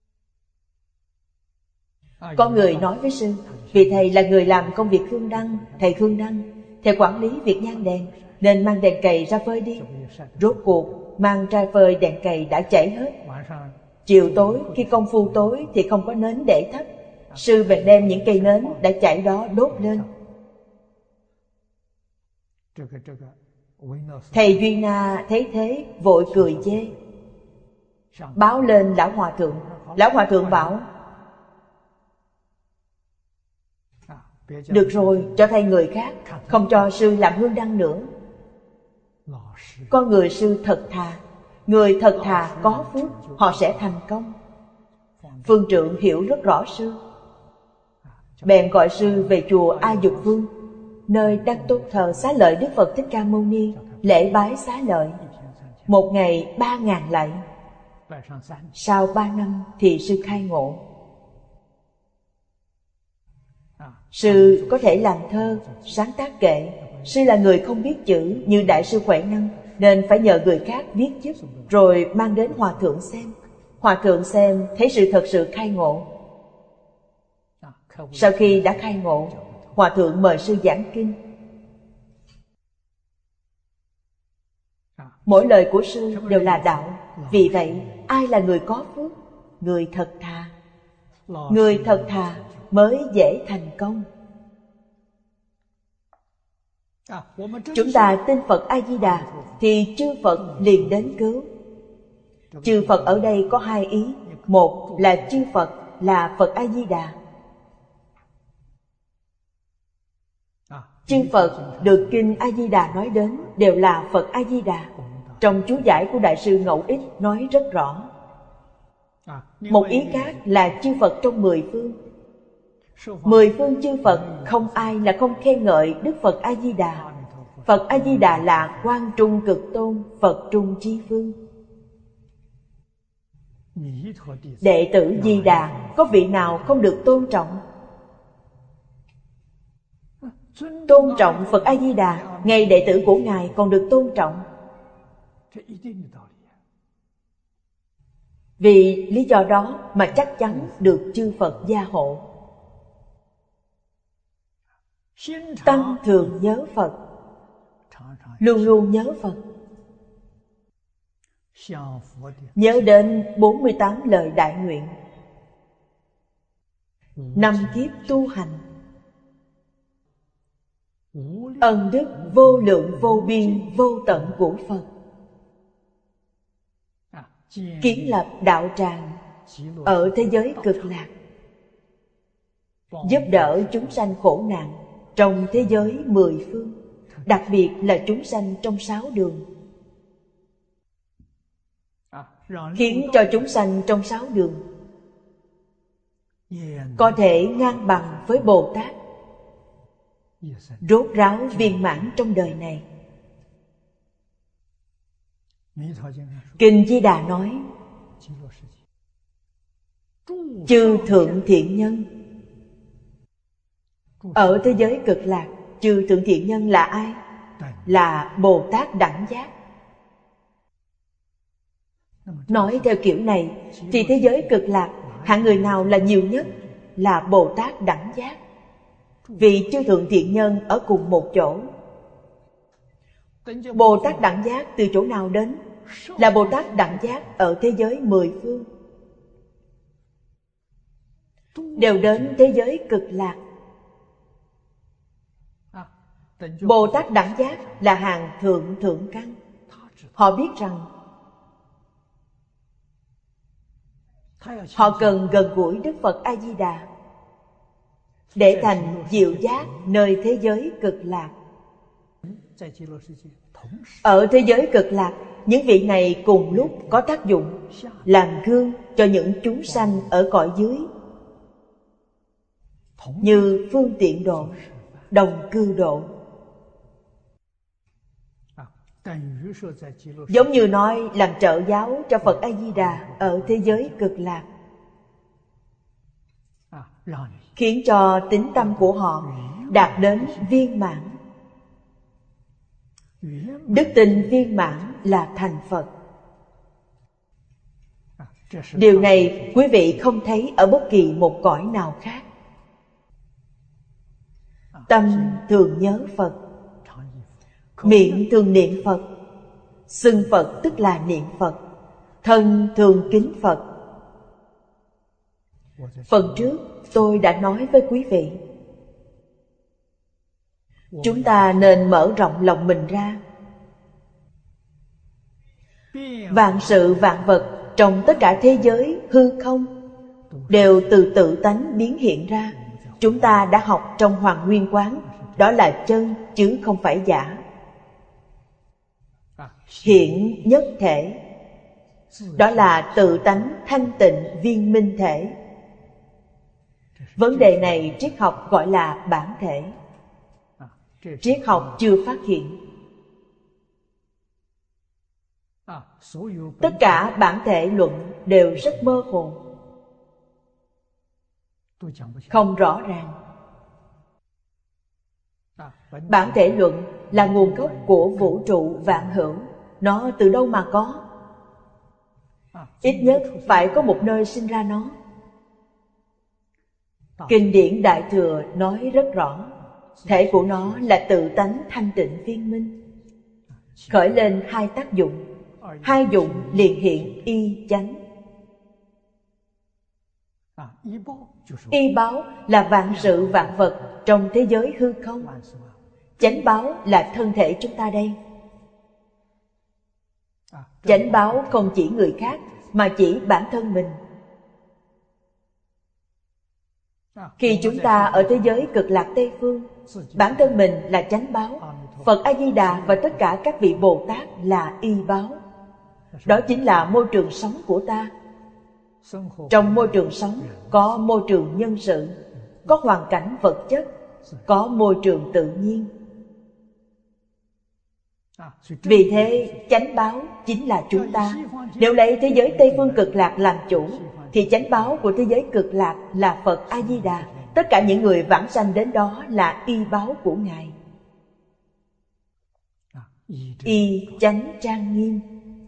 Có người nói với sư, vì thầy là người làm công việc hương đăng, thầy hương đăng, thầy quản lý việc nhang đèn, nên mang đèn cầy ra phơi đi. Rốt cuộc mang ra phơi, đèn cầy đã chảy hết. Chiều tối khi công phu tối thì không có nến để thắp, sư bèn đem những cây nến đã chảy đó đốt lên. Thầy Duy Na thấy thế vội cười chê, báo lên lão hòa thượng. Lão hòa thượng bảo, được rồi, cho thay người khác, không cho sư làm hương đăng nữa. Con người sư thật thà, người thật thà có phước, họ sẽ thành công. Phương Trượng hiểu rất rõ sư, bèn gọi sư về chùa A Dục Vương, nơi đang tôn thờ Xá Lợi Đức Phật Thích Ca Mâu Ni, lễ bái Xá Lợi. Một ngày 3.000 lạy. Sau 3 năm thì sư khai ngộ. Sư có thể làm thơ, sáng tác kệ. Sư là người không biết chữ như Đại sư Huệ Năng, nên phải nhờ người khác viết giúp, rồi mang đến Hòa Thượng xem. Hòa Thượng xem thấy sự thật sự khai ngộ. Sau khi đã khai ngộ, Hòa Thượng mời sư giảng kinh. Mỗi lời của sư đều là đạo. Vì vậy, ai là người có phước? Người thật thà. Người thật thà mới dễ thành công. Chúng ta tin Phật A-di-đà thì chư Phật liền đến cứu. Chư Phật ở đây có 2 ý. Một là chư Phật là Phật A-di-đà. Chư Phật được Kinh A-di-đà nói đến đều là Phật A-di-đà. Trong chú giải của Đại sư Ngẫu Ích nói rất rõ. Một ý khác là chư Phật trong 10 phương. 10 phương chư Phật không ai là không khen ngợi Đức Phật A-di-đà. Phật A-di-đà là Quang Trung Cực Tôn, Phật Trung Chi Phương. Đệ tử Di Đà có vị nào không được tôn trọng? Tôn trọng Phật A-di-đà, ngay đệ tử của Ngài còn được tôn trọng. Vì lý do đó mà chắc chắn được chư Phật gia hộ. Tăng thường nhớ Phật, luôn luôn nhớ Phật. Nhớ đến 48 lời đại nguyện, 5 kiếp tu hành, ân đức vô lượng vô biên vô tận của Phật, kiến lập đạo tràng ở thế giới cực lạc, giúp đỡ chúng sanh khổ nạn trong thế giới 10 phương, đặc biệt là chúng sanh trong 6 đường, khiến cho chúng sanh trong 6 đường có thể ngang bằng với Bồ Tát, rốt ráo viên mãn trong đời này. Kinh Di Đà nói, chư thượng thiện nhân. Ở thế giới cực lạc, chư thượng thiện nhân là ai? Là Bồ Tát đẳng giác. Nói theo kiểu này thì thế giới cực lạc hạng người nào là nhiều nhất? Là Bồ Tát đẳng giác. Vì chư thượng thiện nhân ở cùng một chỗ. Bồ Tát đẳng giác từ chỗ nào đến? Là Bồ Tát đẳng giác ở thế giới 10 phương, đều đến thế giới cực lạc. Bồ Tát đẳng giác là hàng thượng thượng căn. Họ biết rằng họ cần gần gũi Đức Phật A-di-đà để thành diệu giác nơi thế giới cực lạc. Ở thế giới cực lạc, những vị này cùng lúc có tác dụng làm gương cho những chúng sanh ở cõi dưới, như phương tiện độ, đồng cư độ. Giống như nói làm trợ giáo cho Phật A-di-đà ở thế giới cực lạc, khiến cho tín tâm của họ đạt đến viên mãn. Đức tin viên mãn là thành Phật. Điều này quý vị không thấy ở bất kỳ một cõi nào khác. Tâm thường nhớ Phật, miệng thường niệm Phật, xưng Phật tức là niệm Phật, thân thường kính Phật. Phần trước tôi đã nói với quý vị, chúng ta nên mở rộng lòng mình ra. Vạn sự vạn vật trong tất cả thế giới hư không đều từ tự tánh biến hiện ra. Chúng ta đã học trong Hoàng Nguyên Quán, đó là chân chứ không phải giả. Hiện nhất thể, đó là tự tánh thanh tịnh viên minh thể. Vấn đề này triết học gọi là bản thể. Triết học chưa phát hiện. Tất cả bản thể luận đều rất mơ hồ, không rõ ràng. Bản thể luận là nguồn gốc của vũ trụ vạn hữu. Nó từ đâu mà có? Ít nhất phải có một nơi sinh ra nó. Kinh điển Đại Thừa nói rất rõ, thể của nó là tự tánh thanh tịnh viên minh, khởi lên hai tác dụng, hai dụng liền hiện y chánh. Y báo là vạn sự vạn vật trong thế giới hư không. Chánh báo là thân thể chúng ta đây. Chánh báo không chỉ người khác mà chỉ bản thân mình. Khi chúng ta ở thế giới cực lạc Tây Phương, bản thân mình là chánh báo, Phật A-di-đà và tất cả các vị Bồ Tát là y báo. Đó chính là môi trường sống của ta. Trong môi trường sống có môi trường nhân sự, có hoàn cảnh vật chất, có môi trường tự nhiên. Vì thế chánh báo chính là chúng ta. Nếu lấy thế giới Tây Phương cực lạc làm chủ, thì chánh báo của thế giới cực lạc là Phật A-di-đà. Tất cả những người vãng sanh đến đó là y báo của Ngài. Y chánh trang nghiêm.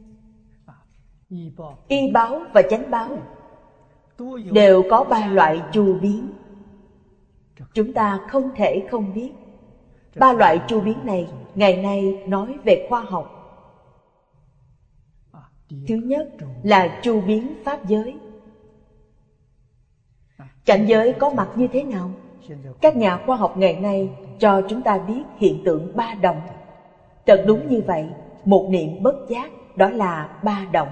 Y báo và chánh báo đều có ba loại chu biến. Chúng ta không thể không biết. Ba loại chu biến này ngày nay nói về khoa học. Thứ nhất là chu biến pháp giới. Cảnh giới có mặt như thế nào? Các nhà khoa học ngày nay cho chúng ta biết hiện tượng ba động. Thật đúng như vậy, một niệm bất giác, đó là ba động.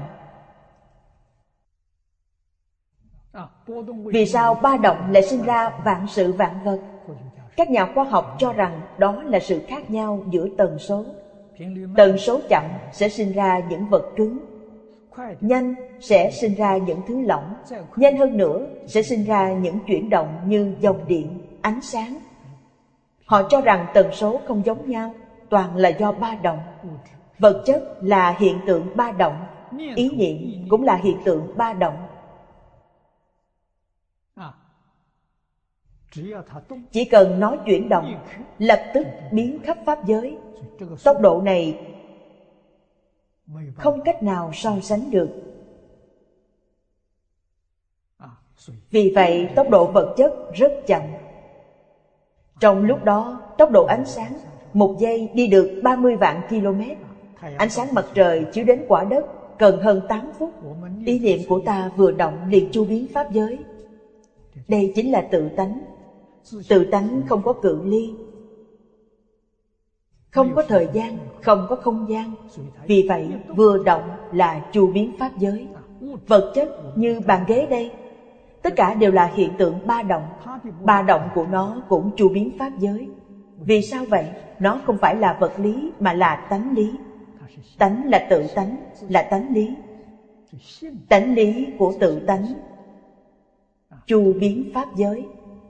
Vì sao ba động lại sinh ra vạn sự vạn vật? Các nhà khoa học cho rằng đó là sự khác nhau giữa tần số. Tần số chậm sẽ sinh ra những vật cứng, nhanh sẽ sinh ra những thứ lỏng, nhanh hơn nữa sẽ sinh ra những chuyển động như dòng điện, ánh sáng. Họ cho rằng tần số không giống nhau, toàn là do ba động. Vật chất là hiện tượng ba động, ý niệm cũng là hiện tượng ba động. Chỉ cần nó chuyển động, lập tức biến khắp pháp giới. Tốc độ này không cách nào so sánh được. Vì vậy tốc độ vật chất rất chậm. Trong lúc đó tốc độ ánh sáng một giây đi được 30 vạn km. Ánh sáng mặt trời chiếu đến quả đất cần hơn 8 phút. Ý niệm của ta vừa động liền chu biến pháp giới. Đây chính là tự tánh. Tự tánh không có cự ly, không có thời gian, không có không gian. Vì vậy vừa động là chu biến pháp giới. Vật chất như bàn ghế đây, tất cả đều là hiện tượng ba động. Ba động của nó cũng chu biến pháp giới. Vì sao vậy? Nó không phải là vật lý mà là tánh lý. Tánh là tự tánh, là tánh lý. Tánh lý của tự tánh chu biến pháp giới.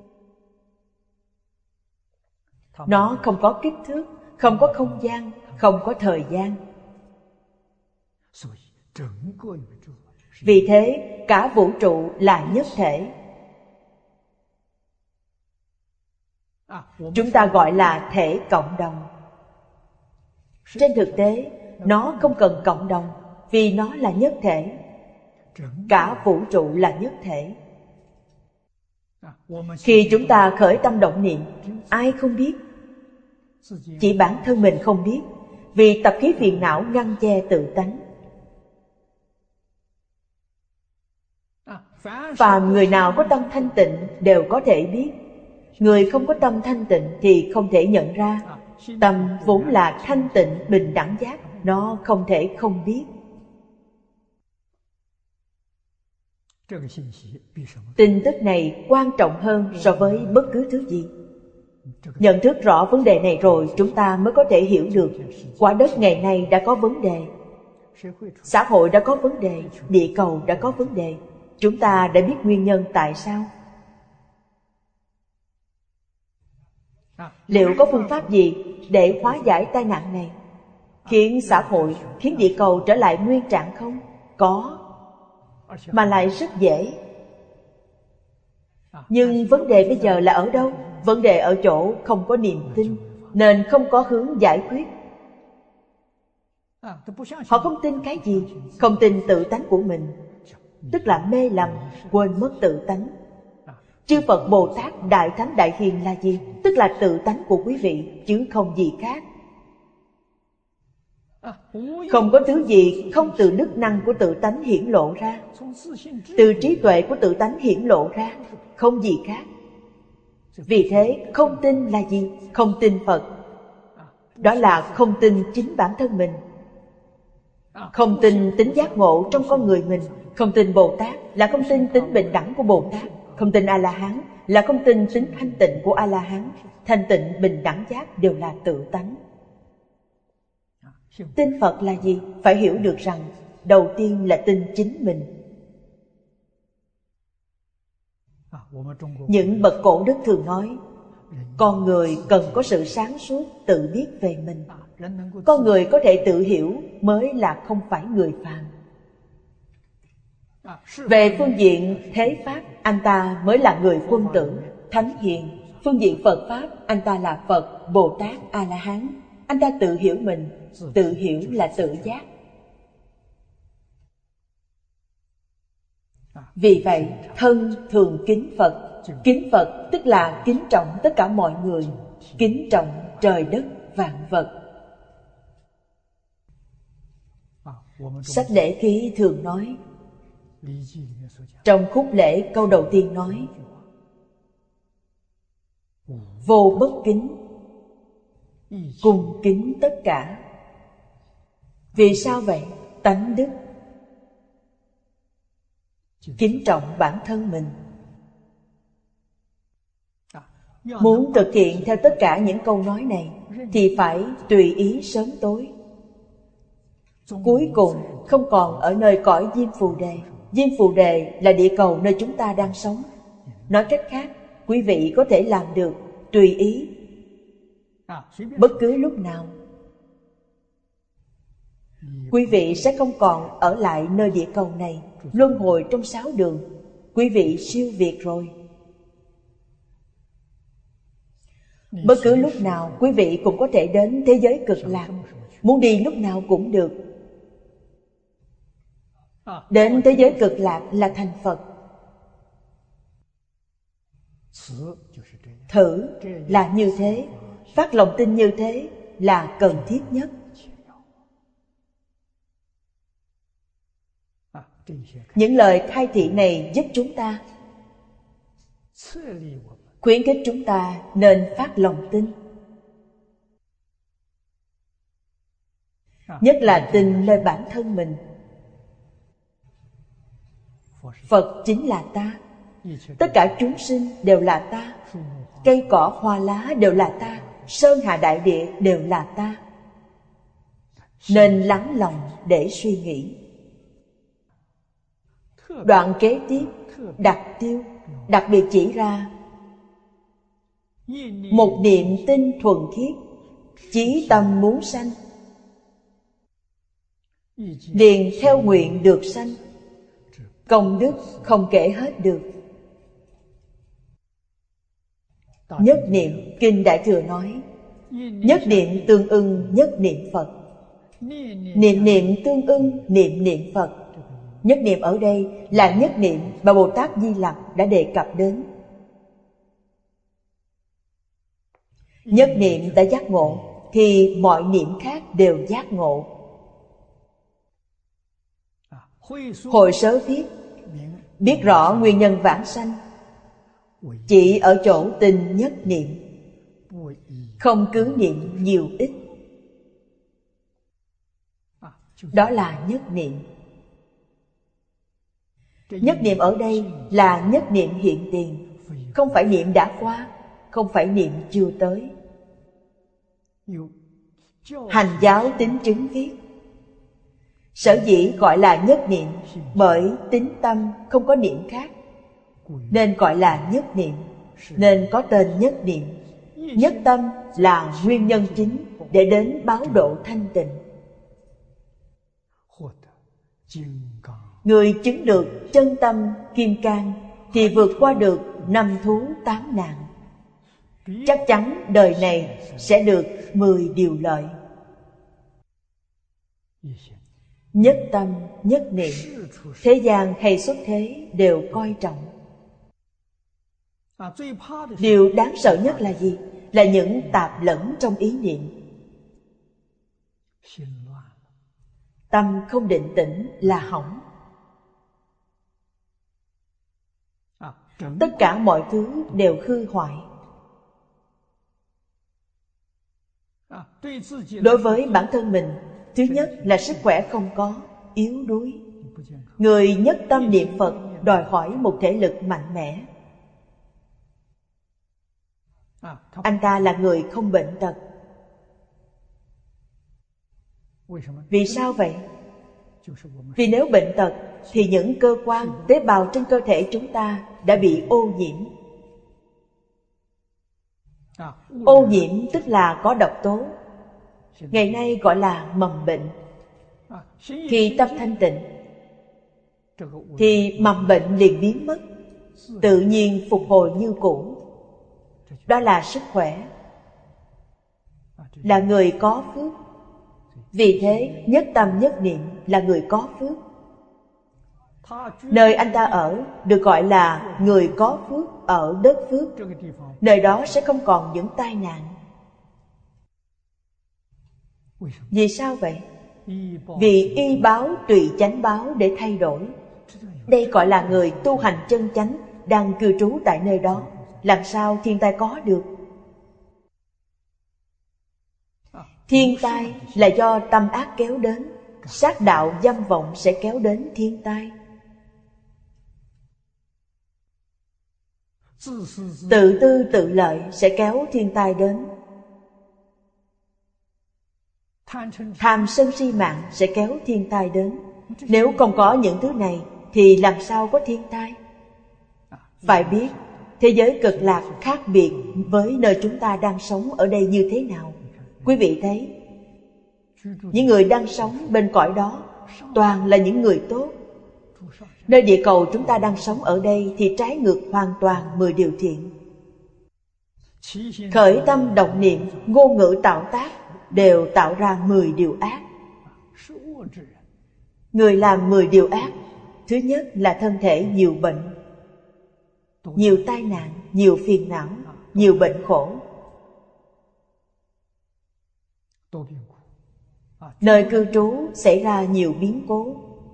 Nó không có kích thước, không có không gian, không có thời gian. Vì thế cả vũ trụ là nhất thể. Chúng ta gọi là thể cộng đồng. Trên thực tế nó không cần cộng đồng, vì nó là nhất thể. Cả vũ trụ là nhất thể. Khi chúng ta khởi tâm động niệm, ai không biết? Chỉ bản thân mình không biết, vì tập khí phiền não ngăn che tự tánh. Phàm người nào có tâm thanh tịnh đều có thể biết. Người không có tâm thanh tịnh thì không thể nhận ra. Tâm vốn là thanh tịnh bình đẳng giác, nó không thể không biết. Tin tức này quan trọng hơn so với bất cứ thứ gì. Nhận thức rõ vấn đề này rồi, chúng ta mới có thể hiểu được quả đất ngày nay đã có vấn đề, xã hội đã có vấn đề, địa cầu đã có vấn đề. Chúng ta đã biết nguyên nhân tại sao. Liệu có phương pháp gì để hóa giải tai nạn này, khiến xã hội, khiến địa cầu trở lại nguyên trạng không? Có, mà lại rất dễ. Nhưng vấn đề bây giờ là ở đâu? Vấn đề ở chỗ không có niềm tin, nên không có hướng giải quyết. Họ không tin cái gì? Không tin tự tánh của mình, tức là mê lầm, quên mất tự tánh. Chư Phật Bồ Tát Đại Thánh Đại Hiền là gì? Tức là tự tánh của quý vị, chứ không gì khác. Không có thứ gì không từ đức năng của tự tánh hiển lộ ra, từ trí tuệ của tự tánh hiển lộ ra, không gì khác. Vì thế không tin là gì? Không tin Phật. Đó là không tin chính bản thân mình, không tin tính giác ngộ trong con người mình. Không tin Bồ Tát là không tin tính bình đẳng của Bồ Tát. Không tin A-la-hán là không tin tính thanh tịnh của A-la-hán. Thanh tịnh, bình đẳng, giác đều là tự tánh. Tin Phật là gì? Phải hiểu được rằng đầu tiên là tin chính mình. Những bậc cổ đức thường nói, con người cần có sự sáng suốt, tự biết về mình. Con người có thể tự hiểu mới là không phải người phàm. Về phương diện thế pháp, anh ta mới là người quân tử, thánh hiền. Phương diện Phật pháp, anh ta là Phật, Bồ Tát, A-la-hán. Anh ta tự hiểu mình, tự hiểu là tự giác. Vì vậy, thân thường kính Phật. Kính Phật tức là kính trọng tất cả mọi người, kính trọng trời đất vạn vật. Sách Lễ Ký thường nói, trong khúc lễ câu đầu tiên nói, vô bất kính, cùng kính tất cả. Vì sao vậy? Tánh đức, kính trọng bản thân mình. Muốn thực hiện theo tất cả những câu nói này thì phải tùy ý sớm tối. Cuối cùng không còn ở nơi cõi Diêm Phù Đề. Diêm Phù Đề là địa cầu nơi chúng ta đang sống. Nói cách khác, quý vị có thể làm được tùy ý, bất cứ lúc nào. Quý vị sẽ không còn ở lại nơi địa cầu này, luân hồi trong 6 đường. Quý vị siêu việt rồi. Bất cứ lúc nào quý vị cũng có thể đến thế giới cực lạc. Muốn đi lúc nào cũng được. Đến thế giới cực lạc là thành Phật. Thử là như thế, phát lòng tin như thế là cần thiết nhất. Những lời khai thị này giúp chúng ta, khuyến khích chúng ta nên phát lòng tin. Nhất là tin nơi bản thân mình. Phật chính là ta, tất cả chúng sinh đều là ta, cây cỏ hoa lá đều là ta, sơn hà đại địa đều là ta. Nên lắng lòng để suy nghĩ. Đoạn kế tiếp, đặt tiêu, đặc biệt chỉ ra một niệm tin thuần khiết, chí tâm muốn sanh, liền theo nguyện được sanh. Công đức không kể hết được. Nhất niệm, Kinh Đại Thừa nói, nhất niệm tương ưng nhất niệm Phật. Niệm niệm tương ưng niệm niệm Phật. Nhất niệm ở đây là nhất niệm mà Bồ Tát Di Lặc đã đề cập đến. Nhất niệm đã giác ngộ thì mọi niệm khác đều giác ngộ. Hội Sớ viết, biết rõ nguyên nhân vãng sanh, chỉ ở chỗ tin nhất niệm, không cứ niệm nhiều ít. Đó là nhất niệm. Nhất niệm ở đây là nhất niệm hiện tiền, không phải niệm đã qua, không phải niệm chưa tới. Hành giáo tín chứng viết, sở dĩ gọi là nhất niệm bởi tín tâm không có niệm khác, nên gọi là nhất niệm, nên có tên nhất niệm. Nhất tâm là nguyên nhân chính để đến báo độ thanh tịnh. Người chứng được chân tâm kim cang thì vượt qua được 5 thú 8 nạn. Chắc chắn đời này sẽ được 10 điều lợi. Nhất tâm, nhất niệm, thế gian hay xuất thế đều coi trọng. Điều đáng sợ nhất là gì? Là những tạp lẫn trong ý niệm. Tâm không định tĩnh là hỏng. Tất cả mọi thứ đều hư hoại. Đối với bản thân mình, thứ nhất là sức khỏe không có, yếu đuối. Người nhất tâm niệm Phật đòi hỏi một thể lực mạnh mẽ. Anh ta là người không bệnh tật. Vì sao vậy? Vì nếu bệnh tật thì những cơ quan, tế bào trên cơ thể chúng ta đã bị ô nhiễm. Ô nhiễm tức là có độc tố. Ngày nay gọi là mầm bệnh. Khi tâm thanh tịnh thì mầm bệnh liền biến mất, tự nhiên phục hồi như cũ. Đó là sức khỏe, là người có phước. Vì thế nhất tâm nhất niệm là người có phước. Nơi anh ta ở được gọi là người có phước ở đất phước. Nơi đó sẽ không còn những tai nạn. Vì sao vậy? Vì y báo tùy chánh báo để thay đổi. Đây gọi là người tu hành chân chánh đang cư trú tại nơi đó. Làm sao thiên tai có được? Thiên tai là do tâm ác kéo đến. Sát đạo dâm vọng sẽ kéo đến thiên tai. Tự tư tự lợi sẽ kéo thiên tai đến. Tham sân si mạng sẽ kéo thiên tai đến. Nếu không có những thứ này thì làm sao có thiên tai? Phải biết thế giới cực lạc khác biệt với nơi chúng ta đang sống ở đây như thế nào. Quý vị thấy, những người đang sống bên cõi đó toàn là những người tốt. Nơi địa cầu chúng ta đang sống ở đây thì trái ngược hoàn toàn 10 điều thiện. Khởi tâm động niệm, ngôn ngữ tạo tác đều tạo ra 10 điều ác. Người làm 10 điều ác, thứ nhất là thân thể nhiều bệnh, nhiều tai nạn, nhiều phiền não, nhiều bệnh khổ. Nơi cư trú xảy ra nhiều biến cố.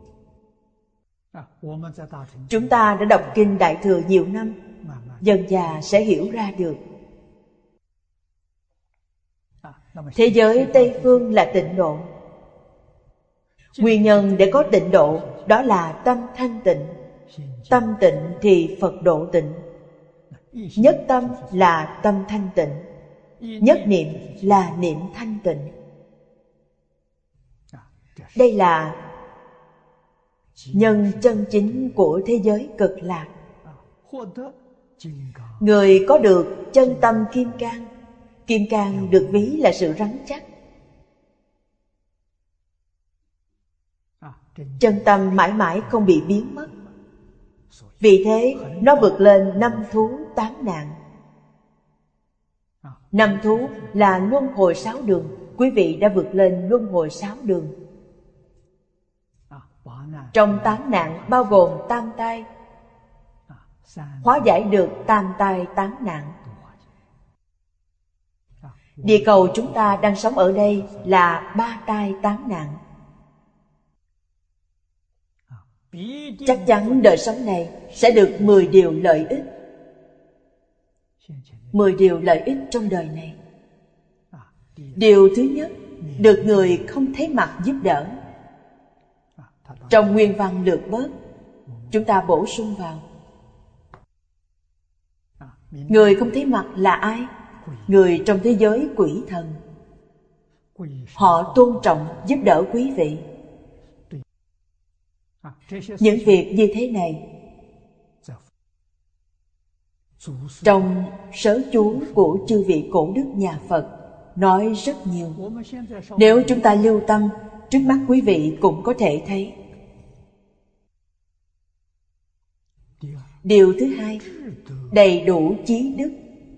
Chúng ta đã đọc kinh Đại Thừa nhiều năm, dần dà sẽ hiểu ra được. Thế giới Tây Phương là tịnh độ. Nguyên nhân để có tịnh độ đó là tâm thanh tịnh. Tâm tịnh thì Phật độ tịnh. Nhất tâm là tâm thanh tịnh. Nhất niệm là niệm thanh tịnh. Đây là nhân chân chính của thế giới cực lạc. Người có được chân tâm kim cang. Kim cang được ví là sự rắn chắc. Chân tâm mãi mãi không bị biến mất. Vì thế nó vượt lên 5 thú 8 nạn. 5 thú là luân hồi 6 đường. Quý vị đã vượt lên luân hồi 6 đường. Trong 8 nạn bao gồm tam tai. Hóa giải được tam tai 8 nạn. Địa cầu chúng ta đang sống ở đây là 3 tai 8 nạn. Chắc chắn đời sống này sẽ được 10 điều lợi ích. 10 điều lợi ích trong đời này. Điều thứ nhất, được người không thấy mặt giúp đỡ. Trong nguyên văn lược bớt, chúng ta bổ sung vào. Người không thấy mặt là ai? Người trong thế giới quỷ thần. Họ tôn trọng giúp đỡ quý vị. Những việc như thế này Trong sớ chú của chư vị cổ đức nhà Phật nói rất nhiều. Nếu chúng ta lưu tâm, trước mắt quý vị cũng có thể thấy. Điều thứ hai, đầy đủ trí đức.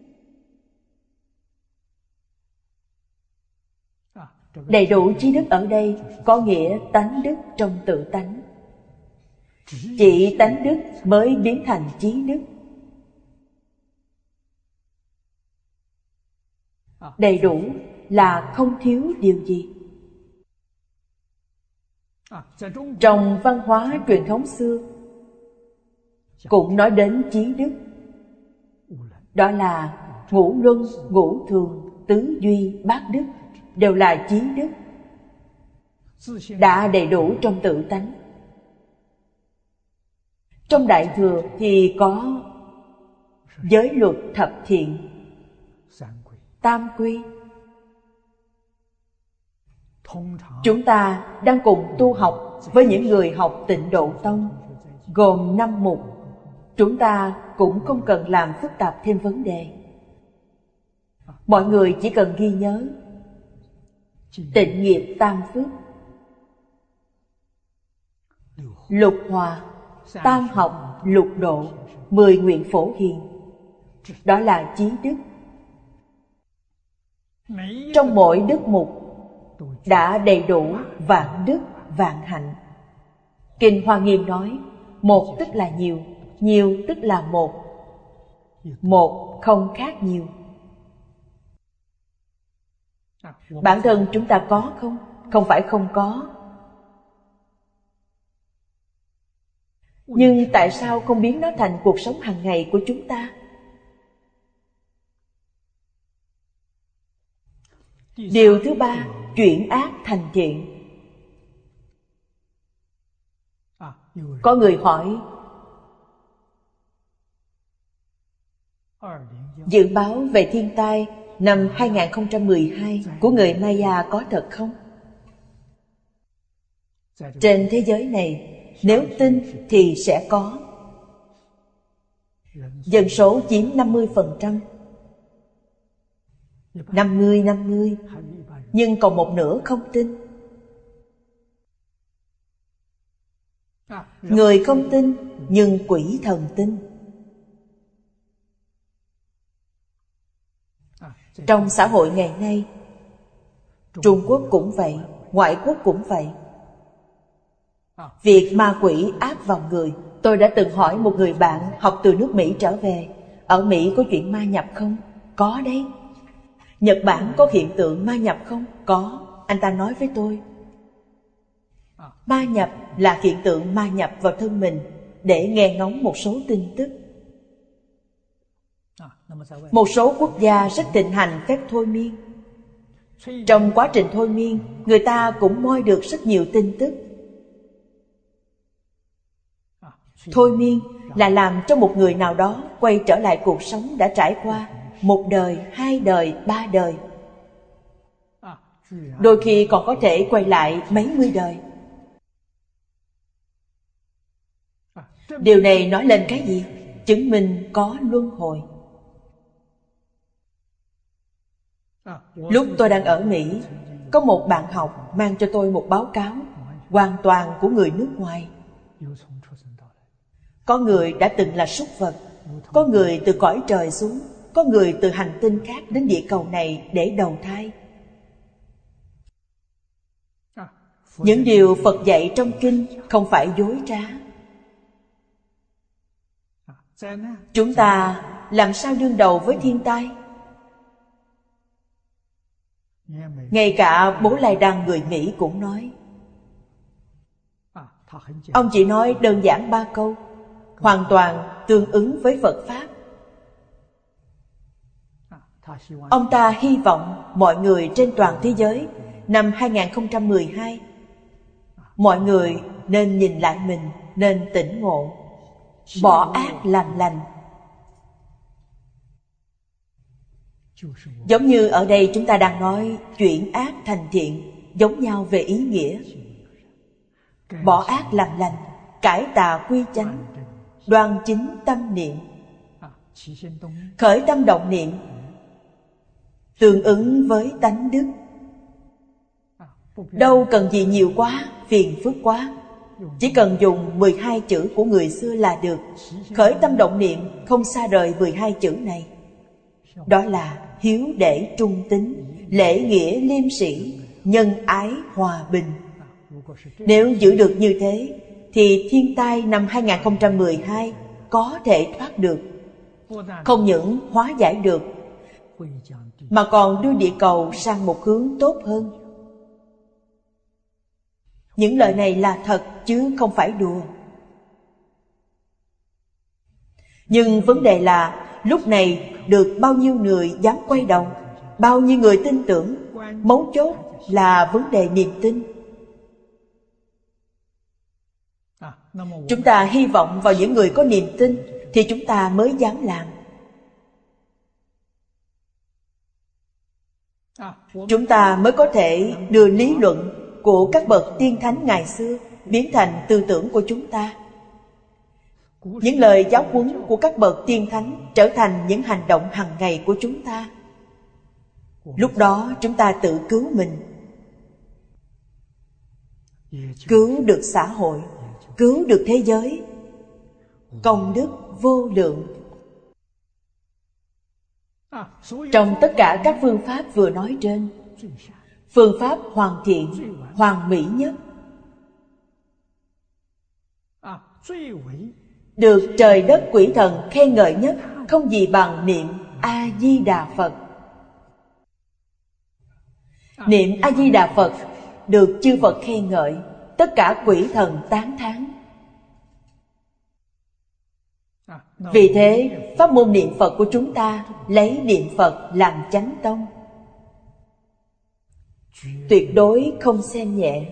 Đầy đủ trí đức ở đây có nghĩa tánh đức trong tự tánh. Chỉ tánh đức mới biến thành trí đức. Đầy đủ là không thiếu điều gì. Trong văn hóa truyền thống xưa cũng nói đến trí đức. Đó là ngũ luân, ngũ thường, tứ duy, bát đức đều là trí đức, đã đầy đủ trong tự tánh. Trong Đại Thừa thì có giới luật thập thiện, tam quy. Chúng ta đang cùng tu học với những người học Tịnh Độ Tông, gồm 5 mục. Chúng ta cũng không cần làm phức tạp thêm vấn đề. Mọi người chỉ cần ghi nhớ tịnh nghiệp tam phước, lục hòa, tam học, lục độ, 10 nguyện phổ hiền. Đó là trí đức. Trong mỗi đức mục đã đầy đủ vạn đức, vạn hạnh. Kinh Hoa Nghiêm nói, một tức là nhiều, nhiều tức là một. Một không khác nhiều. Bản thân chúng ta có không? Không phải không có. Nhưng tại sao không biến nó thành cuộc sống hàng ngày của chúng ta? Điều thứ ba, chuyển ác thành thiện. Có người hỏi, dự báo về thiên tai năm 2012 của người Maya có thật không? Trên thế giới này, nếu tin thì sẽ có. Dân số chiếm 50%, 50-50, nhưng còn một nửa không tin. Người không tin, nhưng quỷ thần tin. Trong xã hội ngày nay, Trung Quốc cũng vậy, ngoại quốc cũng vậy. Việc ma quỷ áp vào người. Tôi đã từng hỏi một người bạn học từ nước Mỹ trở về, ở Mỹ có chuyện ma nhập không? Có đấy. Nhật Bản có hiện tượng ma nhập không? Có. Anh ta nói với tôi, ma nhập là hiện tượng ma nhập vào thân mình để nghe ngóng một số tin tức. Một số quốc gia rất thịnh hành phép thôi miên. Trong quá trình thôi miên, người ta cũng moi được rất nhiều tin tức. Thôi miên là làm cho một người nào đó quay trở lại cuộc sống đã trải qua, 1 đời, 2 đời, 3 đời. Đôi khi còn có thể quay lại mấy mươi đời. Điều này nói lên cái gì? Chứng minh có luân hồi. Lúc tôi đang ở Mỹ, có một bạn học mang cho tôi một báo cáo hoàn toàn của người nước ngoài. Có người đã từng là súc vật, có người từ cõi trời xuống, có người từ hành tinh khác đến địa cầu này để đầu thai. Những điều Phật dạy trong kinh không phải dối trá. Chúng ta làm sao đương đầu với thiên tai? Ngay cả Bố Lai Đăng người Mỹ cũng nói. Ông chỉ nói đơn giản 3 câu, hoàn toàn tương ứng với Phật Pháp. Ông ta hy vọng mọi người trên toàn thế giới năm 2012, mọi người nên nhìn lại mình, nên tỉnh ngộ, bỏ ác làm lành. Giống như ở đây chúng ta đang nói chuyển ác thành thiện, giống nhau về ý nghĩa. Bỏ ác làm lành, cải tà quy chánh, đoan chính tâm niệm. Khởi tâm động niệm tương ứng với tánh đức. Đâu cần gì nhiều quá, phiền phức quá. Chỉ cần dùng 12 chữ của người xưa là được. Khởi tâm động niệm không xa rời 12 chữ này. Đó là hiếu để trung tín, lễ nghĩa liêm sĩ, nhân ái hòa bình. Nếu giữ được như thế, thì thiên tai năm 2012 có thể thoát được. Không những hóa giải được, mà còn đưa địa cầu sang một hướng tốt hơn. Những lời này là thật chứ không phải đùa. Nhưng vấn đề là lúc này được bao nhiêu người dám quay đầu, bao nhiêu người tin tưởng. Mấu chốt là vấn đề niềm tin. Chúng ta hy vọng vào những người có niềm tin thì chúng ta mới dám làm. Chúng ta mới có thể đưa lý luận của các bậc tiên thánh ngày xưa biến thành tư tưởng của chúng ta. Những lời giáo huấn của các bậc tiên thánh trở thành những hành động hàng ngày của chúng ta. Lúc đó chúng ta tự cứu mình, cứu được xã hội, cứu được thế giới. Công đức vô lượng. Trong tất cả các phương pháp vừa nói trên, phương pháp hoàn thiện, hoàn mỹ nhất, được trời đất quỷ thần khen ngợi nhất, không gì bằng niệm A-di-đà Phật. Niệm A-di-đà Phật được chư Phật khen ngợi, tất cả quỷ thần tán thán. Vì thế, pháp môn niệm Phật của chúng ta lấy niệm Phật làm chánh tông. Tuyệt đối không xem nhẹ.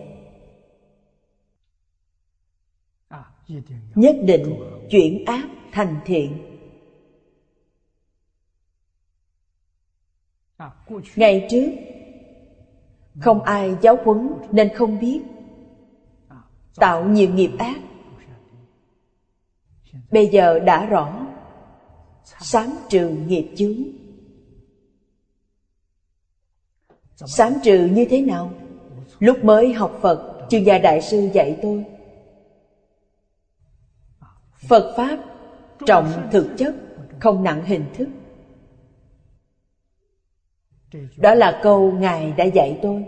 Nhất định chuyển ác thành thiện. Ngày trước không ai giáo huấn nên không biết, tạo nhiều nghiệp ác. Bây giờ đã rõ, sám trừ nghiệp chướng. Sám trừ như thế nào? Lúc mới học Phật, Chương Gia Đại Sư dạy tôi, Phật Pháp trọng thực chất, không nặng hình thức. Đó là câu Ngài đã dạy tôi.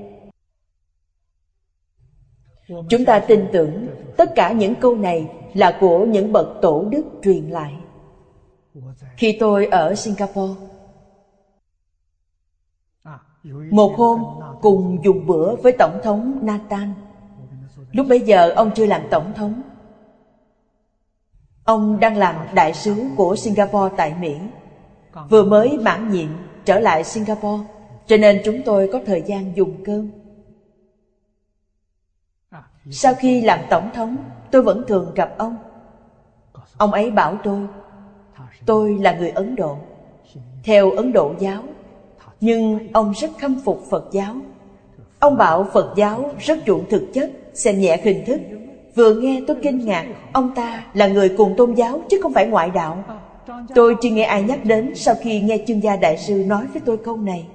Chúng ta tin tưởng tất cả những câu này là của những bậc tổ đức truyền lại. Khi tôi ở Singapore, một hôm cùng dùng bữa với Tổng thống Nathan. Lúc bấy giờ ông chưa làm Tổng thống. Ông đang làm đại sứ của Singapore tại Mỹ, vừa mới mãn nhiệm trở lại Singapore, cho nên chúng tôi có thời gian dùng cơm. Sau khi làm Tổng thống, tôi vẫn thường gặp ông. Ông ấy bảo tôi là người Ấn Độ, theo Ấn Độ giáo, nhưng ông rất khâm phục Phật giáo. Ông bảo Phật giáo rất chuộng thực chất, xem nhẹ hình thức. Vừa nghe tôi kinh ngạc, ông ta là người cùng tôn giáo chứ không phải ngoại đạo. Tôi chưa nghe ai nhắc đến sau khi nghe Chương Gia Đại Sư nói với tôi câu này.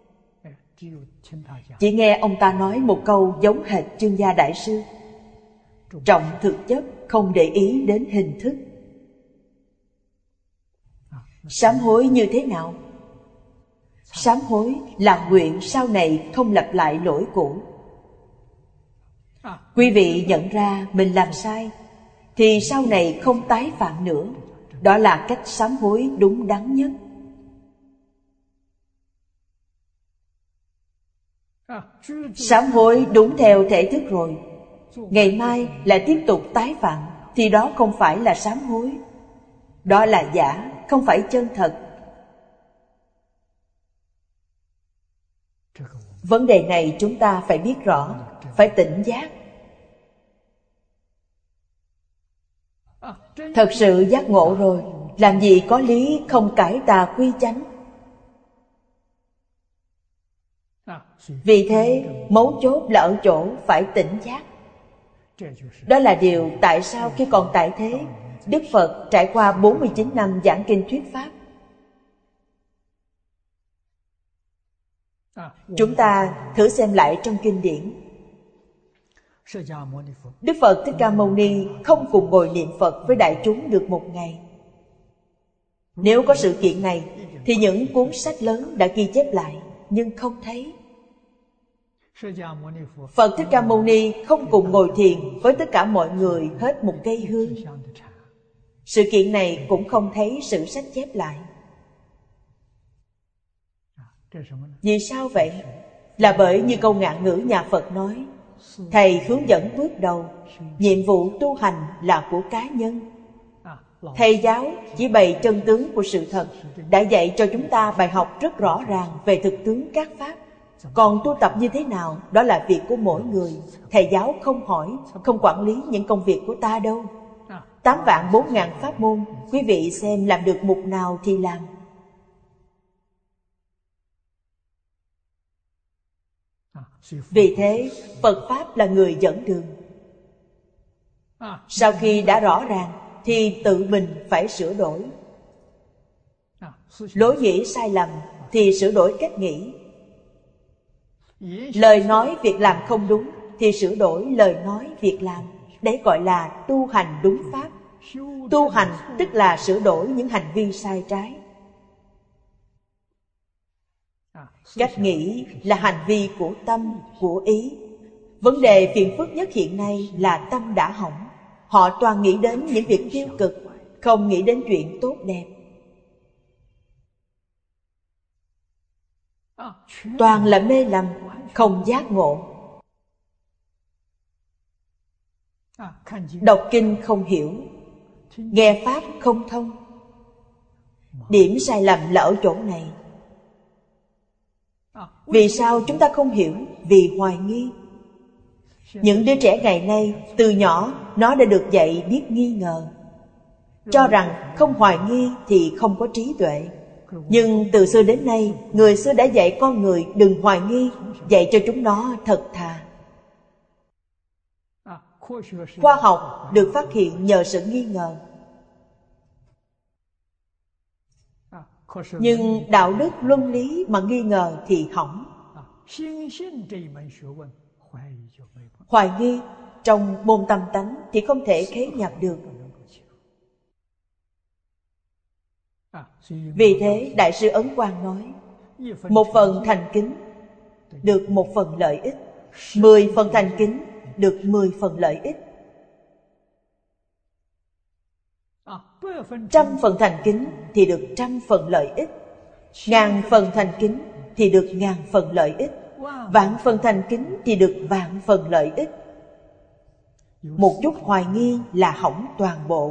Chỉ nghe ông ta nói một câu giống hệt Chương Gia Đại Sư: trọng thực chất, không để ý đến hình thức. Sám hối như thế nào? Sám hối là nguyện sau này không lặp lại lỗi cũ. Quý vị nhận ra mình làm sai thì sau này không tái phạm nữa. Đó là cách sám hối đúng đắn nhất. Sám hối đúng theo thể thức rồi, ngày mai lại tiếp tục tái phạm thì đó không phải là sám hối. Đó là giả, không phải chân thật. Vấn đề này chúng ta phải biết rõ, phải tỉnh giác. Thật sự giác ngộ rồi, làm gì có lý không cải tà quy chánh. Vì thế, mấu chốt là ở chỗ phải tỉnh giác. Đó là điều tại sao khi còn tại thế, Đức Phật trải qua 49 năm giảng kinh thuyết Pháp. Chúng ta thử xem lại trong kinh điển. Đức Phật Thích Ca Mâu Ni không cùng ngồi niệm Phật với đại chúng được một ngày. Nếu có sự kiện này thì những cuốn sách lớn đã ghi chép lại, nhưng không thấy. Phật Thích Ca Mâu Ni không cùng ngồi thiền với tất cả mọi người hết một cây hương. Sự kiện này cũng không thấy sử sách chép lại. Vì sao vậy? Là bởi như câu ngạn ngữ nhà Phật nói, thầy hướng dẫn bước đầu, nhiệm vụ tu hành là của cá nhân. Thầy giáo chỉ bày chân tướng của sự thật, đã dạy cho chúng ta bài học rất rõ ràng về thực tướng các pháp. Còn tu tập như thế nào, đó là việc của mỗi người. Thầy giáo không hỏi, không quản lý những công việc của ta đâu. 8.400.000 pháp môn, quý vị xem làm được mục nào thì làm. Vì thế, Phật Pháp là người dẫn đường. Sau khi đã rõ ràng thì tự mình phải sửa đổi. Lối nghĩ sai lầm thì sửa đổi cách nghĩ. Lời nói việc làm không đúng thì sửa đổi lời nói việc làm. Đấy gọi là tu hành đúng pháp. Tu hành tức là sửa đổi những hành vi sai trái. Cách nghĩ là hành vi của tâm, của ý. Vấn đề phiền phức nhất hiện nay là tâm đã hỏng. Họ toàn nghĩ đến những việc tiêu cực, không nghĩ đến chuyện tốt đẹp. Toàn là mê lầm, không giác ngộ. Đọc kinh không hiểu, nghe pháp không thông. Điểm sai lầm là ở chỗ này. Vì sao chúng ta không hiểu? Vì hoài nghi. Những đứa trẻ ngày nay, từ nhỏ nó đã được dạy biết nghi ngờ, cho rằng không hoài nghi thì không có trí tuệ. Nhưng từ xưa đến nay, người xưa đã dạy con người đừng hoài nghi, dạy cho chúng nó thật thà. Khoa học được phát hiện nhờ sự nghi ngờ. Nhưng đạo đức luân lý mà nghi ngờ thì hỏng. Hoài nghi trong môn tâm tánh thì không thể khế nhập được. Vì thế Đại sư Ấn Quang nói, một phần thành kính được một phần lợi ích, 10 phần thành kính được 10 phần lợi ích, 100 phần thành kính thì được 100 phần lợi ích, 1000 phần thành kính thì được 1000 phần lợi ích, 1.000 phần thành kính thì được 1.000 phần lợi ích. Một chút hoài nghi là hỏng toàn bộ.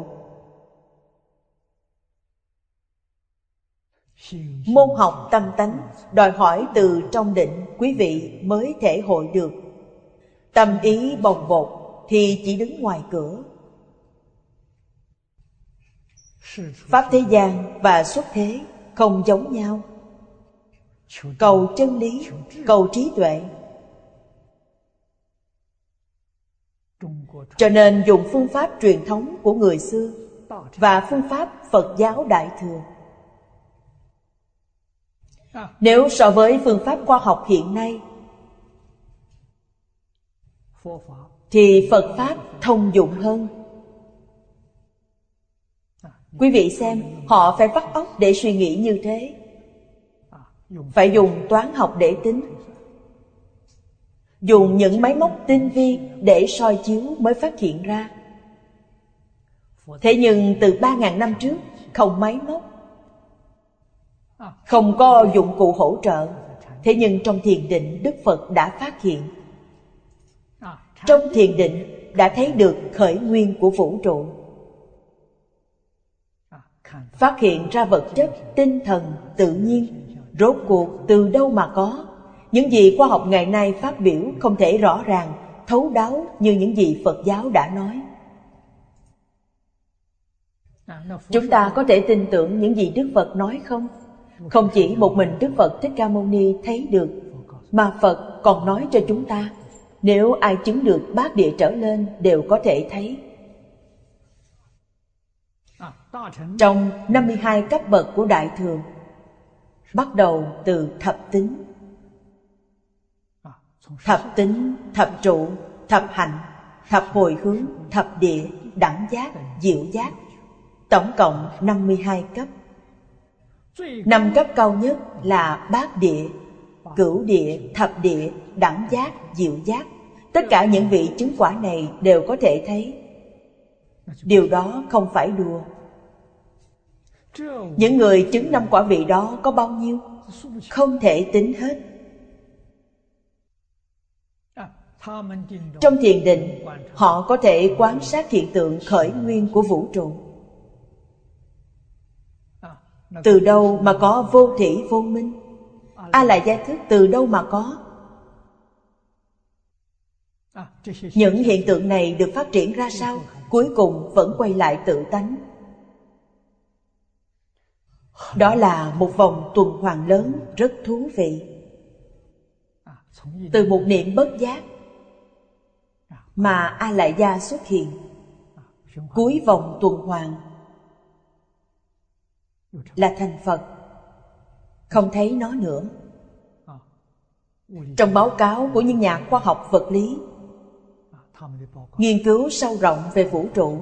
Môn học tâm tánh đòi hỏi từ trong định quý vị mới thể hội được. Tâm ý bồng bột thì chỉ đứng ngoài cửa. Pháp thế gian và xuất thế không giống nhau. Cầu chân lý, cầu trí tuệ. Cho nên dùng phương pháp truyền thống của người xưa và phương pháp Phật giáo Đại Thừa. Nếu so với phương pháp khoa học hiện nay thì Phật Pháp thông dụng hơn. Quý vị xem, họ phải vắt óc để suy nghĩ như thế, phải dùng toán học để tính, dùng những máy móc tinh vi để soi chiếu mới phát hiện ra. Thế nhưng từ 3.000 năm trước không máy móc, không có dụng cụ hỗ trợ. Thế nhưng trong thiền định Đức Phật đã phát hiện. Trong thiền định đã thấy được khởi nguyên của vũ trụ, phát hiện ra vật chất, tinh thần, tự nhiên rốt cuộc từ đâu mà có. Những gì khoa học ngày nay phát biểu không thể rõ ràng, thấu đáo như những gì Phật giáo đã nói. Chúng ta có thể tin tưởng những gì Đức Phật nói không? Không chỉ một mình Đức Phật Thích Ca Mâu Ni thấy được, mà Phật còn nói cho chúng ta. Nếu ai chứng được bát địa trở lên đều có thể thấy. Trong 52 cấp bậc của Đại Thừa, bắt đầu từ thập tính. Thập tính, thập trụ, thập hạnh, thập hồi hướng, thập địa, đẳng giác, diệu giác. Tổng cộng 52 cấp. 5 cấp cao nhất là bát địa, cửu địa, thập địa, đẳng giác, diệu giác. Tất cả những vị chứng quả này đều có thể thấy. Điều đó không phải đùa. Những người chứng 5 quả vị đó có bao nhiêu? Không thể tính hết. Trong thiền định, họ có thể quan sát hiện tượng khởi nguyên của vũ trụ. Từ đâu mà có vô thỉ vô minh? A Lại Gia thức từ đâu mà có? Những hiện tượng này được phát triển ra sao? Cuối cùng vẫn quay lại tự tánh. Đó là một vòng tuần hoàn lớn rất thú vị. Từ một niệm bất giác mà A Lại Gia xuất hiện, cuối vòng tuần hoàn là thành Phật, không thấy nó nữa. Trong báo cáo của những nhà khoa học vật lý nghiên cứu sâu rộng về vũ trụ,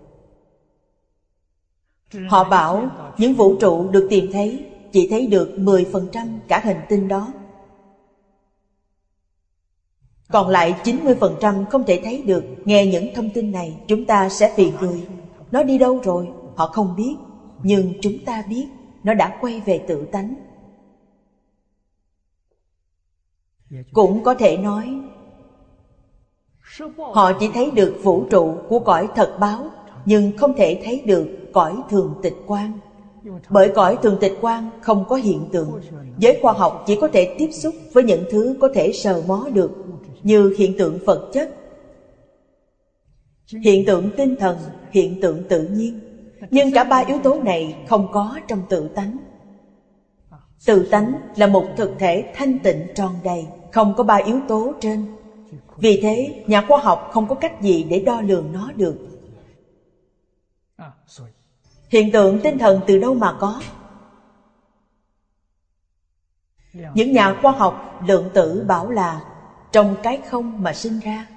họ bảo những vũ trụ được tìm thấy chỉ thấy được 10% cả hành tinh đó. Còn lại 90% không thể thấy được. Nghe những thông tin này, chúng ta sẽ phì cười. Nó đi đâu rồi? Họ không biết. Nhưng chúng ta biết, nó đã quay về tự tánh. Cũng có thể nói, họ chỉ thấy được vũ trụ của cõi thật báo, nhưng không thể thấy được cõi thường tịch quang. Bởi cõi thường tịch quang không có hiện tượng. Giới khoa học chỉ có thể tiếp xúc với những thứ có thể sờ mó được, như hiện tượng vật chất, hiện tượng tinh thần, hiện tượng tự nhiên. Nhưng cả 3 yếu tố này không có trong tự tánh. Tự tánh là một thực thể thanh tịnh tròn đầy, không có 3 yếu tố trên. Vì thế, nhà khoa học không có cách gì để đo lường nó được. Hiện tượng tinh thần từ đâu mà có? Những nhà khoa học lượng tử bảo là trong cái không mà sinh ra.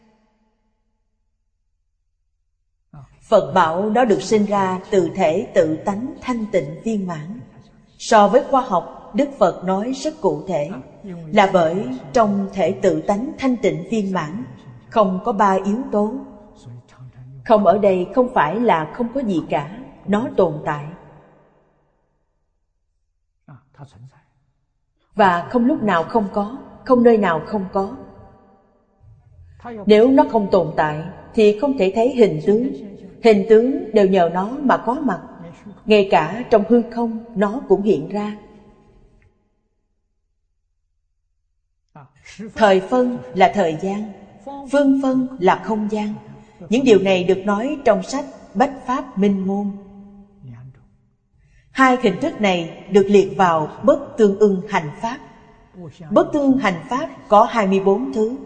Phật bảo đó được sinh ra từ thể tự tánh thanh tịnh viên mãn. So với khoa học, Đức Phật nói rất cụ thể, là bởi trong thể tự tánh thanh tịnh viên mãn không có 3 yếu tố. Không ở đây không phải là không có gì cả, nó tồn tại. Và không lúc nào không có, không nơi nào không có. Nếu nó không tồn tại thì không thể thấy hình tướng. Hình tướng đều nhờ nó mà có mặt. Ngay cả trong hư không nó cũng hiện ra. Thời phân là thời gian, phương phân là không gian. Những điều này được nói trong sách Bách Pháp Minh Môn. 2 hình thức này được liệt vào bất tương ưng hành pháp. Bất tương ưng hành pháp có 24 thứ.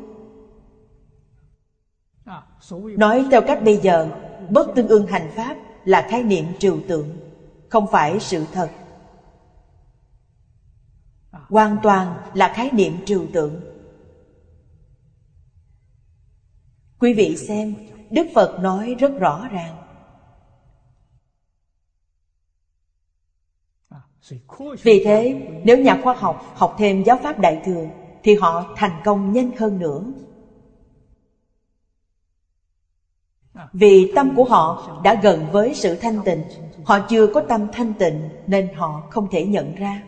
Nói theo cách bây giờ, bất tương ưng hành pháp là khái niệm trừu tượng, không phải sự thật. Hoàn toàn là khái niệm trừu tượng. Quý vị xem, Đức Phật nói rất rõ ràng. Vì thế, nếu nhà khoa học học thêm giáo pháp Đại Thừa thì họ thành công nhanh hơn nữa. Vì tâm của họ đã gần với sự thanh tịnh, họ chưa có tâm thanh tịnh nên họ không thể nhận ra.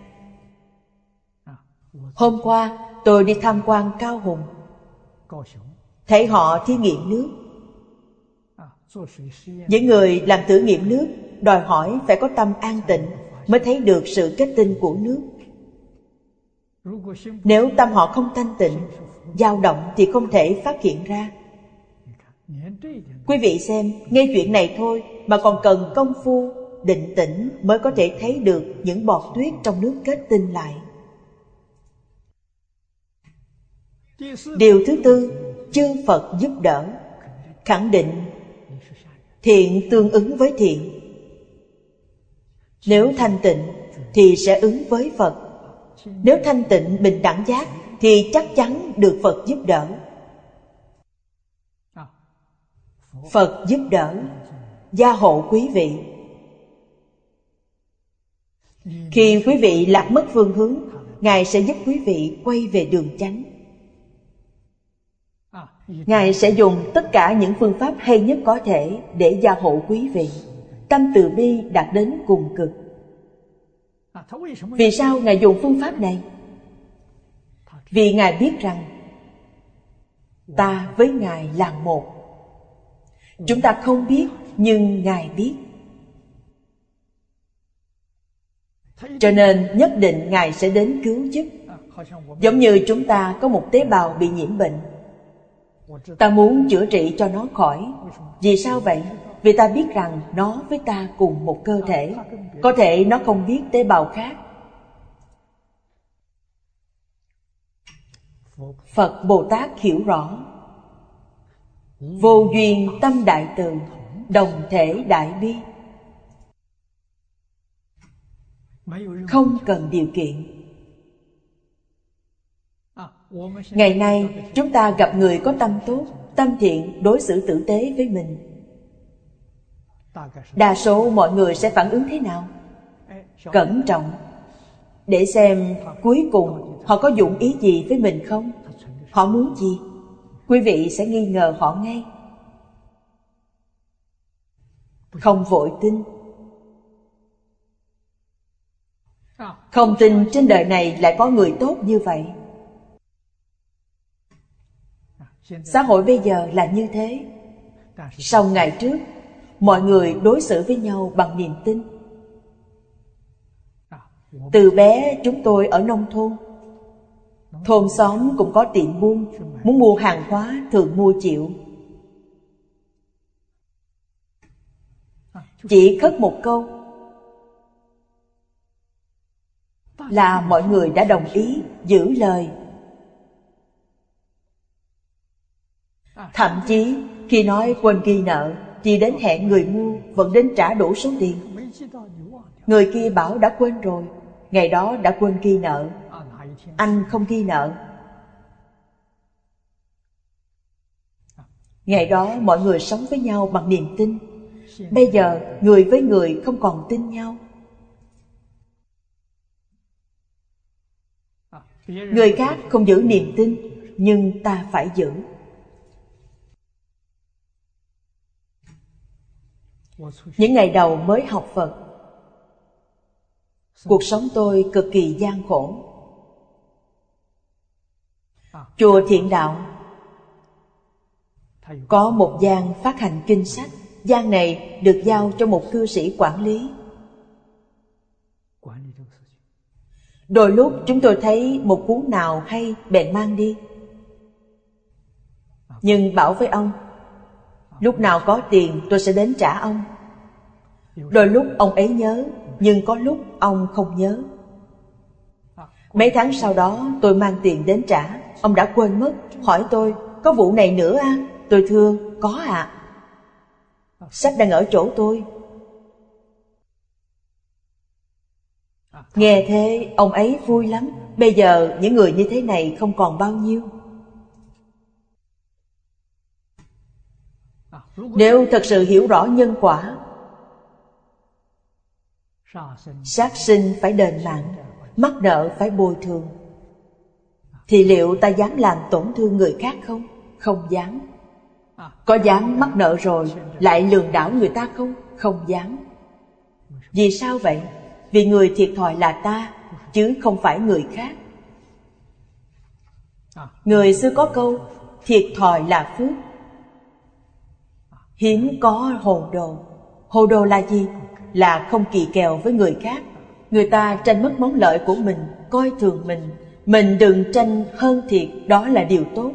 Hôm qua tôi đi tham quan Cao Hùng, thấy họ thí nghiệm nước. Những người làm thử nghiệm nước đòi hỏi phải có tâm an tịnh mới thấy được sự kết tinh của nước. Nếu tâm họ không thanh tịnh, dao động thì không thể phát hiện ra. Quý vị xem, ngay chuyện này thôi mà còn cần công phu định tĩnh mới có thể thấy được những bọt tuyết trong nước kết tinh lại. Điều thứ tư, chư Phật giúp đỡ, khẳng định thiện tương ứng với thiện. Nếu thanh tịnh thì sẽ ứng với Phật. Nếu thanh tịnh bình đẳng giác thì chắc chắn được Phật giúp đỡ. Phật giúp đỡ, gia hộ quý vị. Khi quý vị lạc mất phương hướng, Ngài sẽ giúp quý vị quay về đường chánh. Ngài sẽ dùng tất cả những phương pháp hay nhất có thể để gia hộ quý vị. Tâm từ bi đạt đến cùng cực. Vì sao Ngài dùng phương pháp này? Vì Ngài biết rằng ta với Ngài là một. Chúng ta không biết, nhưng Ngài biết. Cho nên nhất định Ngài sẽ đến cứu giúp. Giống như chúng ta có một tế bào bị nhiễm bệnh, ta muốn chữa trị cho nó khỏi. Vì sao vậy? Vì ta biết rằng nó với ta cùng một cơ thể. Có thể nó không biết tế bào khác. Phật Bồ Tát hiểu rõ. Vô duyên tâm đại từ, đồng thể đại bi. Không cần điều kiện. Ngày nay chúng ta gặp người có tâm tốt, tâm thiện, đối xử tử tế với mình, đa số mọi người sẽ phản ứng thế nào? Cẩn trọng, để xem cuối cùng họ có dụng ý gì với mình không? Họ muốn gì? Quý vị sẽ nghi ngờ họ ngay. Không vội tin. Không tin trên đời này lại có người tốt như vậy. Xã hội bây giờ là như thế. Sau ngày trước, mọi người đối xử với nhau bằng niềm tin. Từ bé chúng tôi ở nông thôn, thôn xóm cũng có tiệm buôn, muốn mua hàng hóa thường mua chịu. Chỉ khất một câu là mọi người đã đồng ý giữ lời. Thậm chí khi nói quên ghi nợ, chỉ đến hẹn người mua vẫn đến trả đủ số tiền. Người kia bảo đã quên rồi, ngày đó đã quên ghi nợ, anh không ghi nợ. Ngày đó mọi người sống với nhau bằng niềm tin. Bây giờ người với người không còn tin nhau. Người khác không giữ niềm tin, nhưng ta phải giữ. Những ngày đầu mới học Phật, cuộc sống tôi cực kỳ gian khổ. Chùa Thiện Đạo có một gian phát hành kinh sách. Gian này được giao cho một cư sĩ quản lý. Đôi lúc chúng tôi thấy một cuốn nào hay bèn mang đi, nhưng bảo với ông, lúc nào có tiền tôi sẽ đến trả ông. Đôi lúc ông ấy nhớ, nhưng có lúc ông không nhớ. Mấy tháng sau đó tôi mang tiền đến trả, ông đã quên mất, hỏi tôi, có vụ này nữa à? Tôi thưa, có ạ. Sách đang ở chỗ tôi. Nghe thế ông ấy vui lắm. Bây giờ những người như thế này không còn bao nhiêu. Nếu thật sự hiểu rõ nhân quả, sát sinh phải đền mạng, mắc nợ phải bồi thường, thì liệu ta dám làm tổn thương người khác không? Không dám. Có dám mắc nợ rồi lại lường đảo người ta không? Không dám. Vì sao vậy? Vì người thiệt thòi là ta, chứ không phải người khác. Người xưa có câu, thiệt thòi là phước. Hiếm có hồ đồ. Hồ đồ là gì? Là không kỳ kèo với người khác. Người ta tranh mất món lợi của mình, coi thường mình đừng tranh hơn thiệt, đó là điều tốt.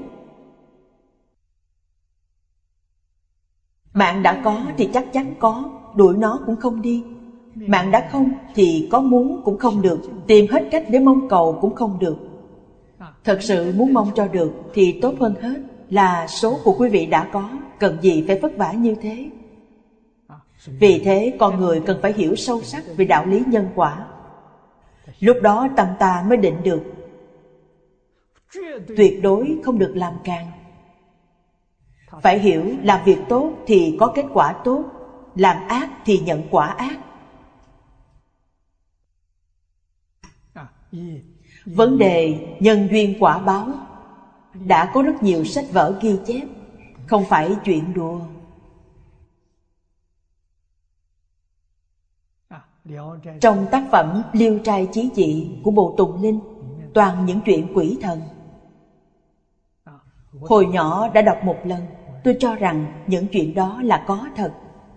Mạng đã có thì chắc chắn có, đuổi nó cũng không đi. Mạng đã không thì có muốn cũng không được, tìm hết cách để mong cầu cũng không được. Thật sự muốn mong cho được thì tốt hơn hết là số của quý vị đã có, cần gì phải vất vả như thế. Vì thế con người cần phải hiểu sâu sắc về đạo lý nhân quả. Lúc đó tâm ta mới định được. Tuyệt đối không được làm càng. Phải hiểu làm việc tốt thì có kết quả tốt, làm ác thì nhận quả ác. Vấn đề nhân duyên quả báo đã có rất nhiều sách vở ghi chép, không phải chuyện đùa. Trong tác phẩm Liêu Trai Chí Dị của Bộ Tùng Linh, toàn những chuyện quỷ thần. Hồi nhỏ đã đọc một lần, tôi cho rằng những chuyện đó là có thật.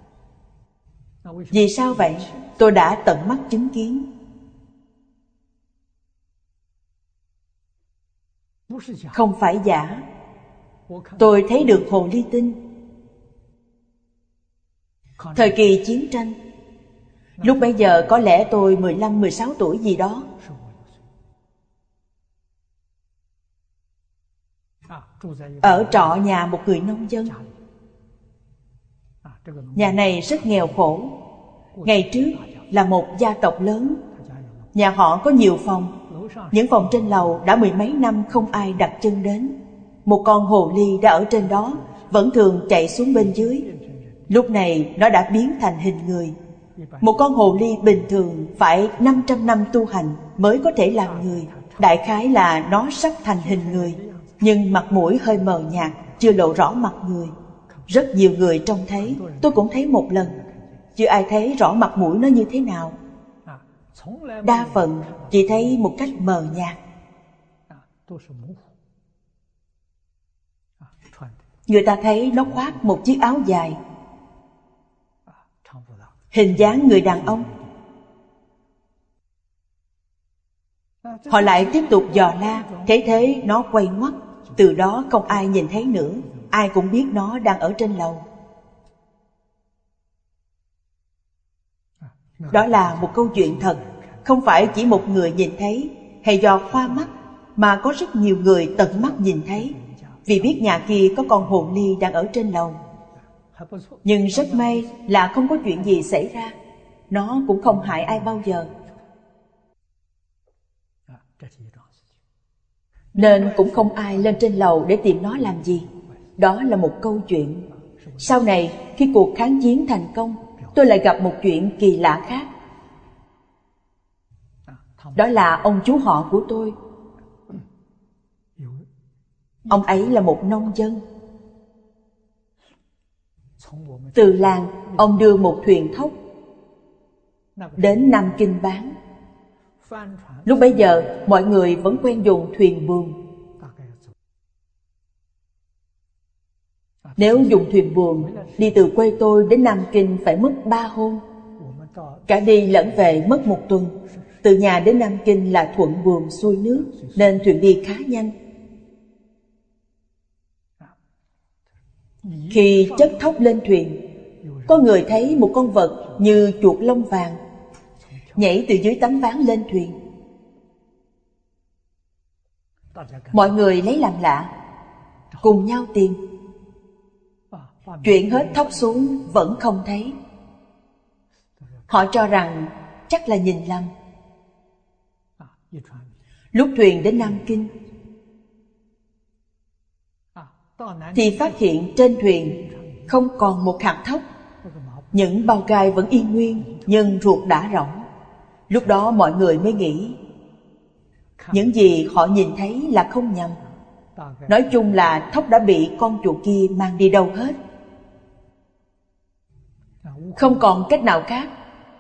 Vì sao vậy? Tôi đã tận mắt chứng kiến. Không phải giả. Tôi thấy được hồ ly tinh. Thời kỳ chiến tranh, lúc bấy giờ có lẽ tôi 15-16 tuổi gì đó. Ở trọ nhà một người nông dân. Nhà này rất nghèo khổ. Ngày trước là một gia tộc lớn. Nhà họ có nhiều phòng. Những phòng trên lầu đã 10 mấy năm không ai đặt chân đến. Một con hồ ly đã ở trên đó, vẫn thường chạy xuống bên dưới. Lúc này nó đã biến thành hình người. Một con hồ ly bình thường phải 500 năm tu hành mới có thể làm người. Đại khái là nó sắp thành hình người, nhưng mặt mũi hơi mờ nhạt, chưa lộ rõ mặt người. Rất nhiều người trông thấy, tôi cũng thấy một lần. Chưa ai thấy rõ mặt mũi nó như thế nào. Đa phần chỉ thấy một cách mờ nhạt. Người ta thấy nó khoác một chiếc áo dài, hình dáng người đàn ông. Họ lại tiếp tục dò la, thế nó quay ngoắt. Từ đó không ai nhìn thấy nữa. Ai cũng biết nó đang ở trên lầu. Đó là một câu chuyện thật. Không phải chỉ một người nhìn thấy hay do khoa mắt, mà có rất nhiều người tận mắt nhìn thấy. Vì biết nhà kia có con hồ ly đang ở trên lầu. Nhưng rất may là không có chuyện gì xảy ra. Nó cũng không hại ai bao giờ. Nên cũng không ai lên trên lầu để tìm nó làm gì. Đó là một câu chuyện. Sau này khi cuộc kháng chiến thành công, tôi lại gặp một chuyện kỳ lạ khác. Đó là ông chú họ của tôi. Ông ấy là một nông dân. Từ làng, ông đưa một thuyền thóc đến Nam Kinh bán. Lúc bấy giờ, mọi người vẫn quen dùng thuyền buồm. Nếu dùng thuyền buồm, đi từ quê tôi đến Nam Kinh phải mất 3 hôm. Cả đi lẫn về mất 1 tuần. Từ nhà đến Nam Kinh là thuận buồm xuôi nước, nên thuyền đi khá nhanh. Khi chất thóc lên thuyền, có người thấy một con vật như chuột lông vàng nhảy từ dưới tấm ván lên thuyền. Mọi người lấy làm lạ, cùng nhau tìm. Chuyển hết thóc xuống vẫn không thấy. Họ cho rằng chắc là nhìn lầm. Lúc thuyền đến Nam Kinh thì phát hiện trên thuyền không còn một hạt thóc. Những bao gai vẫn y nguyên, nhưng ruột đã rỗng. Lúc đó mọi người mới nghĩ những gì họ nhìn thấy là không nhầm. Nói chung là thóc đã bị con chuột kia mang đi đâu hết. Không còn cách nào khác,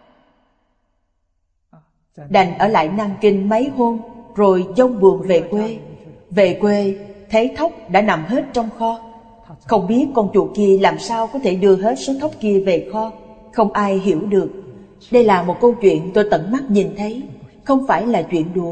đành ở lại Nam Kinh mấy hôm, rồi dông buồm về quê. Về quê thấy thóc đã nằm hết trong kho. Không biết con chuột kia làm sao có thể đưa hết số thóc kia về kho. Không ai hiểu được. Đây là một câu chuyện tôi tận mắt nhìn thấy, không phải là chuyện đùa.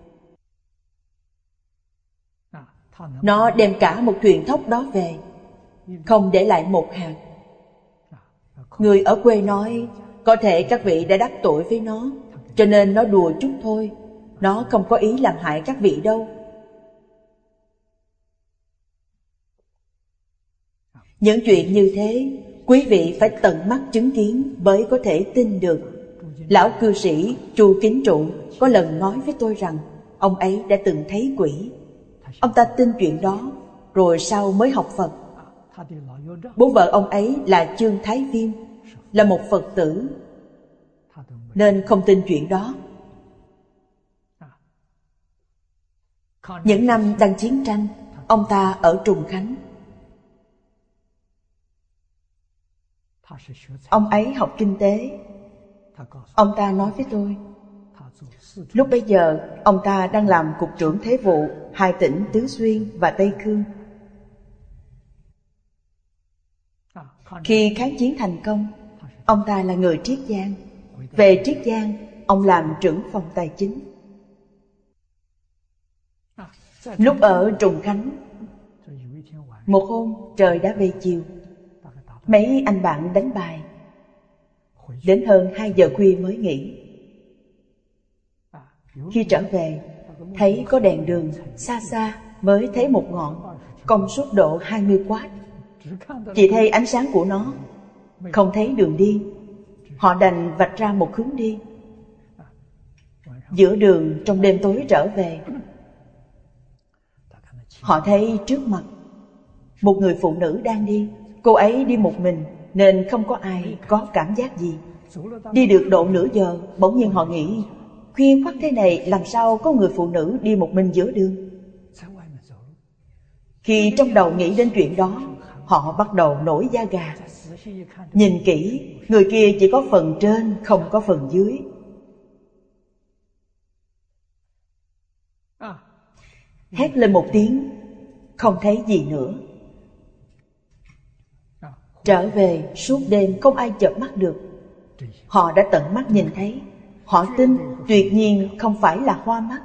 Nó đem cả một thuyền thóc đó về, không để lại một hạt. Người ở quê nói có thể các vị đã đắc tội với nó, cho nên nó đùa chút thôi. Nó không có ý làm hại các vị đâu. Những chuyện như thế quý vị phải tận mắt chứng kiến mới có thể tin được. Lão cư sĩ Chu Kính Trụ có lần nói với tôi rằng ông ấy đã từng thấy quỷ. Ông ta tin chuyện đó, rồi sau mới học Phật. Bố vợ ông ấy là Chương Thái Viêm, là một Phật tử, nên không tin chuyện đó. Những năm đang chiến tranh, ông ta ở Trùng Khánh. Ông ấy học kinh tế. Ông ta nói với tôi, lúc bấy giờ ông ta đang làm cục trưởng thế vụ hai tỉnh Tứ Xuyên và Tây Khương. Khi kháng chiến thành công, ông ta là người Triết Giang. Về Triết Giang, ông làm trưởng phòng tài chính. Lúc ở Trùng Khánh, một hôm trời đã về chiều, mấy anh bạn đánh bài. Đến hơn 2 giờ khuya mới nghỉ. Khi trở về, thấy có đèn đường, xa xa mới thấy một ngọn, công suất độ 20W. Chỉ thấy ánh sáng của nó, không thấy đường đi. Họ đành vạch ra một hướng đi. Giữa đường trong đêm tối trở về, họ thấy trước mặt một người phụ nữ đang đi. Cô ấy đi một mình nên không có ai có cảm giác gì. Đi được độ nửa giờ, bỗng nhiên họ nghĩ, khuya khoắt thế này làm sao có người phụ nữ đi một mình giữa đường. Khi trong đầu nghĩ đến chuyện đó, họ bắt đầu nổi da gà. Nhìn kỹ, người kia chỉ có phần trên, không có phần dưới. Hét lên một tiếng, không thấy gì nữa. Trở về suốt đêm không ai chợp mắt được. Họ đã tận mắt nhìn thấy. Họ tin tuyệt nhiên không phải là hoa mắt.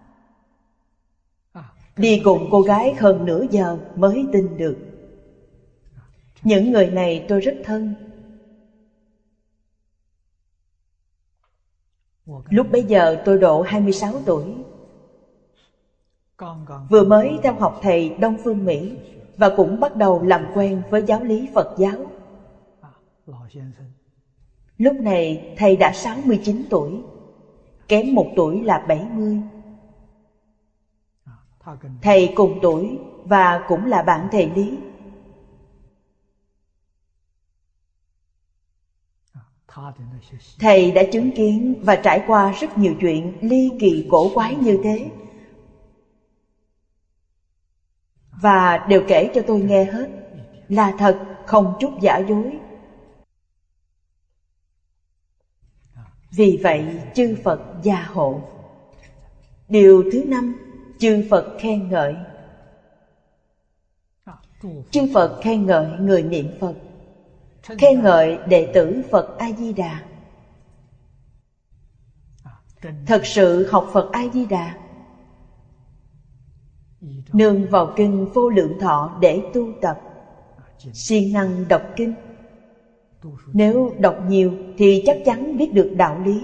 Đi cùng cô gái hơn nửa giờ mới tin được. Những người này tôi rất thân. Lúc bấy giờ tôi độ 26 tuổi. Vừa mới theo học thầy Đông Phương Mỹ và cũng bắt đầu làm quen với giáo lý Phật giáo. Lúc này thầy đã 69 tuổi, kém 1 tuổi là 70. Thầy cùng tuổi và cũng là bạn thầy Lý. Thầy đã chứng kiến và trải qua rất nhiều chuyện ly kỳ cổ quái như thế, và đều kể cho tôi nghe hết, là thật, không chút giả dối. Vì vậy chư Phật gia hộ. Điều thứ 5, chư Phật khen ngợi. Chư Phật khen ngợi người niệm Phật, khen ngợi đệ tử Phật A-di-đà. Thật sự học Phật A-di-đà, nương vào kinh Vô Lượng Thọ để tu tập, siêng năng đọc kinh. Nếu đọc nhiều thì chắc chắn biết được đạo lý.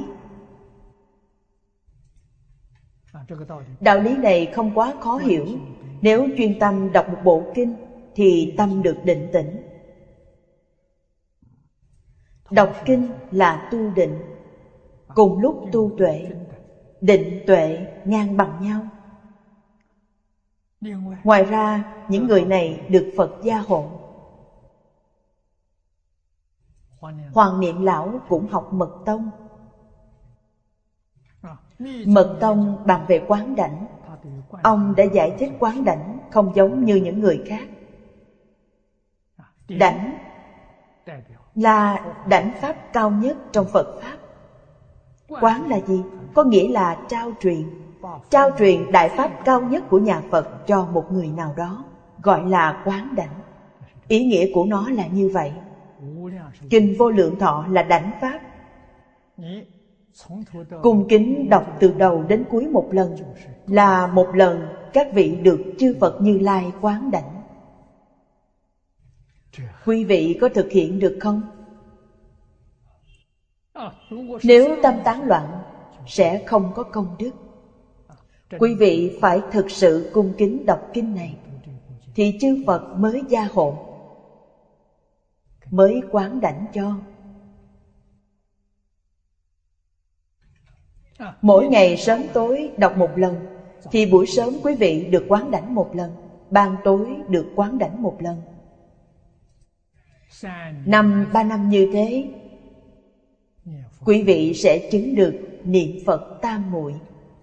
Đạo lý này không quá khó hiểu. Nếu chuyên tâm đọc một bộ kinh thì tâm được định tĩnh. Đọc kinh là tu định, cùng lúc tu tuệ. Định tuệ ngang bằng nhau. Ngoài ra, những người này được Phật gia hộ. Hoàng Niệm Lão cũng học Mật Tông. Mật Tông bàn về quán đảnh. Ông đã giải thích quán đảnh không giống như những người khác. Đảnh là đảnh pháp cao nhất trong Phật Pháp. Quán là gì? Có nghĩa là trao truyền. Trao truyền đại pháp cao nhất của nhà Phật cho một người nào đó, gọi là quán đảnh. Ý nghĩa của nó là như vậy. Kinh Vô Lượng Thọ là đảnh pháp. Cung kính đọc từ đầu đến cuối một lần, là một lần các vị được chư Phật Như Lai quán đảnh. Quý vị có thực hiện được không? Nếu tâm tán loạn sẽ không có công đức. Quý vị phải thực sự cung kính đọc kinh này thì chư Phật mới gia hộ. mới quán đảnh cho. Mỗi ngày sớm tối đọc một lần, thì buổi sớm quý vị được quán đảnh một lần, ban tối được quán đảnh một lần. 3 năm như thế, quý vị sẽ chứng được niệm Phật tam muội.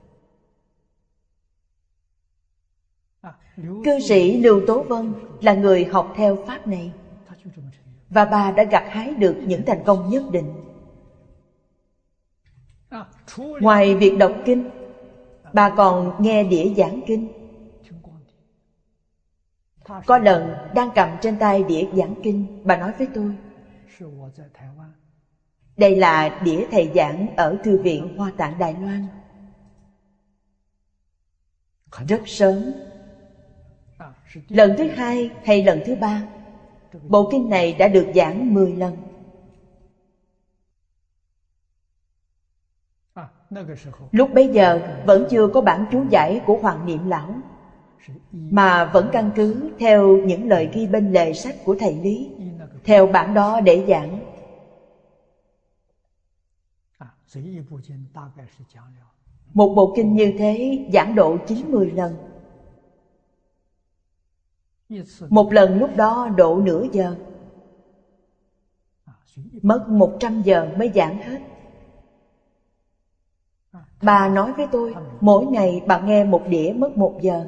Cư sĩ Lưu Tố Vân là người học theo pháp này, và bà đã gặt hái được những thành công nhất định. Ngoài việc đọc kinh, bà còn nghe đĩa giảng kinh. Có lần đang cầm trên tay đĩa giảng kinh, bà nói với tôi: đây là đĩa thầy giảng ở Thư viện Hoa Tạng Đài Loan. Rất sớm. Lần thứ 2 hay lần thứ 3, bộ kinh này đã được giảng 10 lần. Lúc bấy giờ vẫn chưa có bản chú giải của Hoàng Niệm Lão, mà vẫn căn cứ theo những lời ghi bên lề sách của thầy Lý, theo bản đó để giảng. Một bộ kinh như thế giảng độ 90 lần. Một lần lúc đó độ nửa giờ, mất 100 giờ mới giảng hết. Bà nói với tôi, mỗi ngày bà nghe một đĩa mất 1 giờ.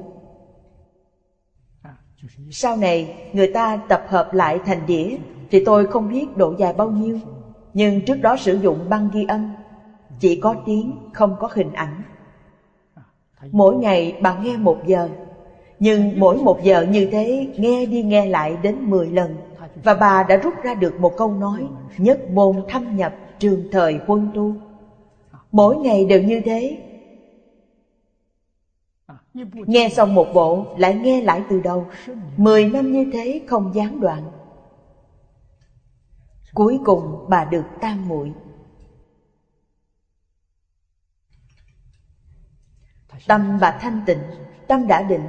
Sau này người ta tập hợp lại thành đĩa, thì tôi không biết độ dài bao nhiêu, nhưng trước đó sử dụng băng ghi âm, chỉ có tiếng, không có hình ảnh. Mỗi ngày bà nghe 1 giờ, nhưng mỗi 1 giờ như thế nghe đi nghe lại đến 10 lần, và bà đã rút ra được một câu nói: nhất môn thâm nhập, trường thời huân tu. Mỗi ngày đều như thế. Nghe xong một bộ lại nghe lại từ đầu, 10 năm như thế không gián đoạn. Cuối cùng bà được tam muội. Tâm bà thanh tịnh, tâm đã định.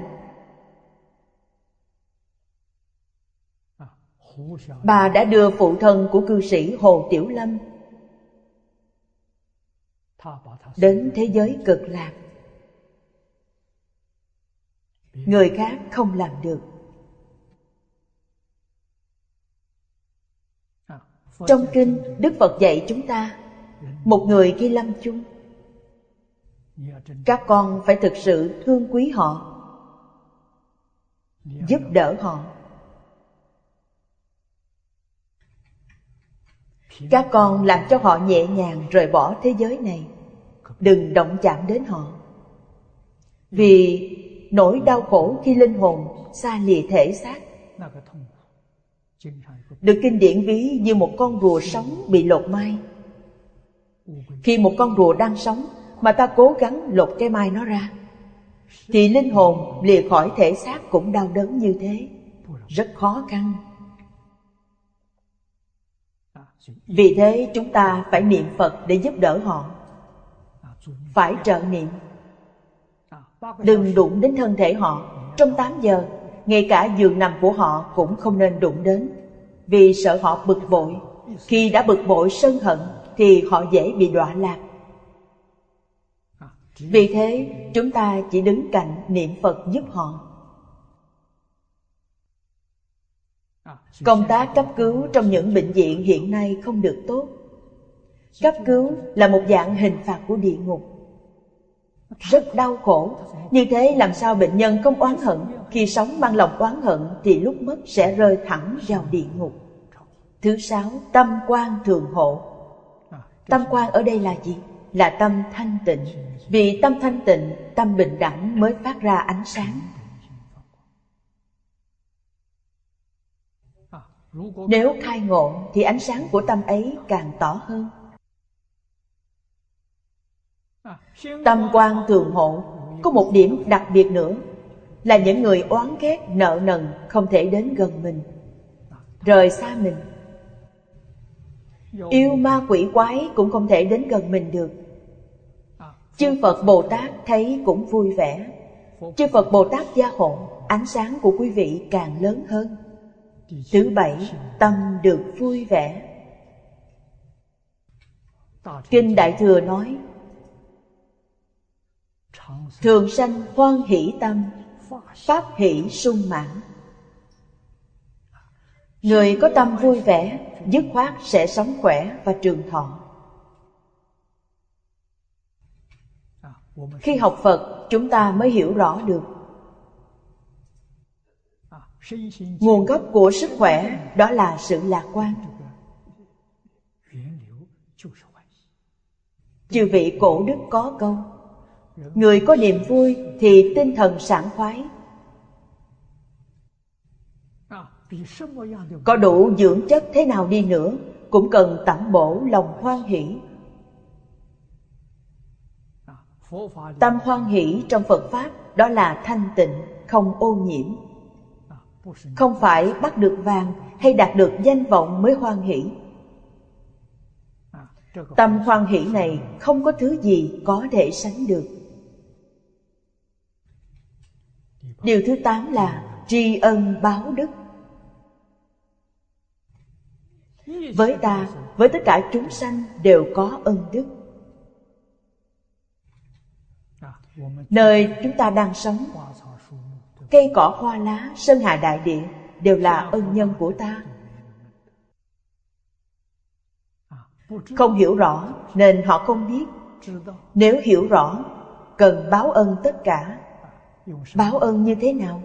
Bà đã đưa phụ thân của cư sĩ Hồ Tiểu Lâm đến thế giới cực lạc. Người khác không làm được. Trong kinh, Đức Phật dạy chúng ta, một người khi lâm chung, các con phải thực sự thương quý họ, giúp đỡ họ. Các con làm cho họ nhẹ nhàng rời bỏ thế giới này, đừng động chạm đến họ. Vì nỗi đau khổ khi linh hồn xa lìa thể xác được kinh điển ví như một con rùa sống bị lột mai. Khi một con rùa đang sống mà ta cố gắng lột cái mai nó ra, thì linh hồn lìa khỏi thể xác cũng đau đớn như thế, rất khó khăn. Vì thế chúng ta phải niệm Phật để giúp đỡ họ, phải trợ niệm. Đừng đụng đến thân thể họ. Trong 8 giờ, ngay cả giường nằm của họ cũng không nên đụng đến, vì sợ họ bực bội. Khi đã bực bội sân hận thì họ dễ bị đọa lạc. Vì thế chúng ta chỉ đứng cạnh niệm Phật giúp họ. Công tác cấp cứu trong những bệnh viện hiện nay không được tốt. Cấp cứu là một dạng hình phạt của địa ngục, rất đau khổ. Như thế làm sao bệnh nhân không oán hận? Khi sống mang lòng oán hận thì lúc mất sẽ rơi thẳng vào địa ngục. Thứ 6, tâm quan thường hộ. Tâm quan ở đây là gì? Là tâm thanh tịnh. Vì tâm thanh tịnh, tâm bình đẳng mới phát ra ánh sáng. Nếu khai ngộ thì ánh sáng của tâm ấy càng tỏ hơn. Tâm quan thường hộ có một điểm đặc biệt nữa, là những người oán ghét, nợ nần không thể đến gần mình, rời xa mình. Yêu ma quỷ quái cũng không thể đến gần mình được. Chư Phật Bồ Tát thấy cũng vui vẻ. Chư Phật Bồ Tát gia hộ, ánh sáng của quý vị càng lớn hơn. Thứ bảy, tâm được vui vẻ. Kinh Đại Thừa nói, thường sanh hoan hỷ tâm, pháp hỷ sung mãn. Người có tâm vui vẻ, dứt khoát sẽ sống khỏe và trường thọ. Khi học Phật, chúng ta mới hiểu rõ được nguồn gốc của sức khỏe, đó là sự lạc quan. Chư vị cổ đức có câu, người có niềm vui thì tinh thần sảng khoái. Có đủ dưỡng chất thế nào đi nữa cũng cần tẩm bổ lòng hoan hỷ. Tâm hoan hỷ trong Phật Pháp đó là thanh tịnh, không ô nhiễm. Không phải bắt được vàng hay đạt được danh vọng mới hoan hỷ. Tâm hoan hỷ này không có thứ gì có thể sánh được. Điều thứ 8 là tri ân báo đức. Với ta, với tất cả chúng sanh đều có ân đức. Nơi chúng ta đang sống, cây cỏ hoa lá, sơn hà đại địa đều là ân nhân của ta. Không hiểu rõ nên họ không biết. Nếu hiểu rõ, cần báo ân tất cả. Báo ân như thế nào?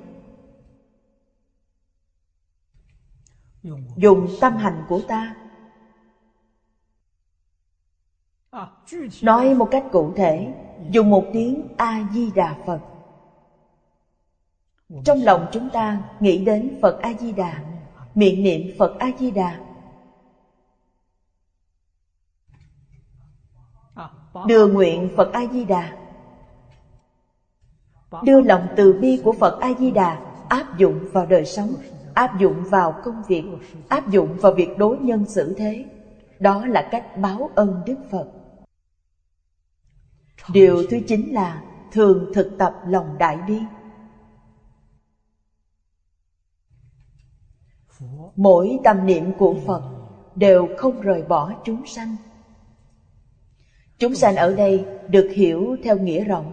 Dùng tâm hành của ta. Nói một cách cụ thể, dùng một tiếng A-di-đà Phật. Trong lòng chúng ta nghĩ đến Phật A-di-đà, miệng niệm Phật A-di-đà. Đưa nguyện Phật A-di-đà, đưa lòng từ bi của Phật A-di-đà áp dụng vào đời sống, áp dụng vào công việc, áp dụng vào việc đối nhân xử thế. Đó là cách báo ân Đức Phật. Điều thứ 9 là thường thực tập lòng đại bi. Mỗi tâm niệm của Phật đều không rời bỏ chúng sanh. Chúng sanh ở đây được hiểu theo nghĩa rộng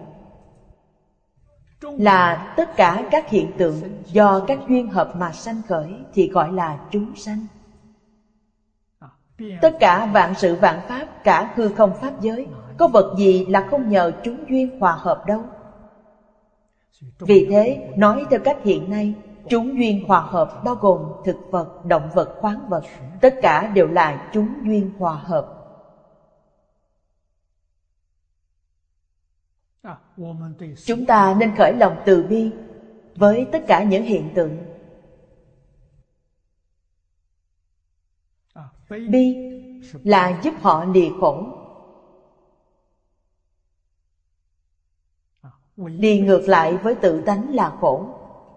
là tất cả các hiện tượng do các duyên hợp mà sanh khởi thì gọi là chúng sanh. Tất cả vạn sự vạn pháp, cả hư không pháp giới, có vật gì là không nhờ chúng duyên hòa hợp đâu. Vì thế, nói theo cách hiện nay, chúng duyên hòa hợp bao gồm thực vật, động vật, khoáng vật, tất cả đều là chúng duyên hòa hợp. Chúng ta nên khởi lòng từ bi với tất cả những hiện tượng. Bi là giúp họ lìa khổ. Đi ngược lại với tự tánh là khổ.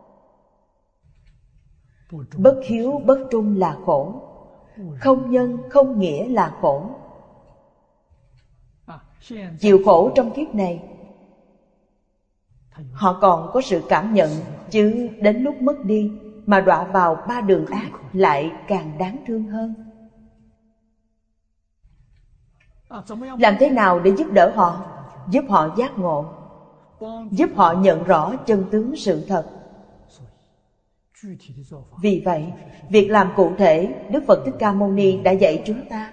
Bất hiếu bất trung là khổ. Không nhân không nghĩa là khổ. Chịu khổ trong kiếp này, họ còn có sự cảm nhận, chứ đến lúc mất đi mà đọa vào 3 đường ác lại càng đáng thương hơn. Làm thế nào để giúp đỡ họ? Giúp họ giác ngộ, giúp họ nhận rõ chân tướng sự thật. Vì vậy, việc làm cụ thể, Đức Phật Thích Ca Mâu Ni đã dạy chúng ta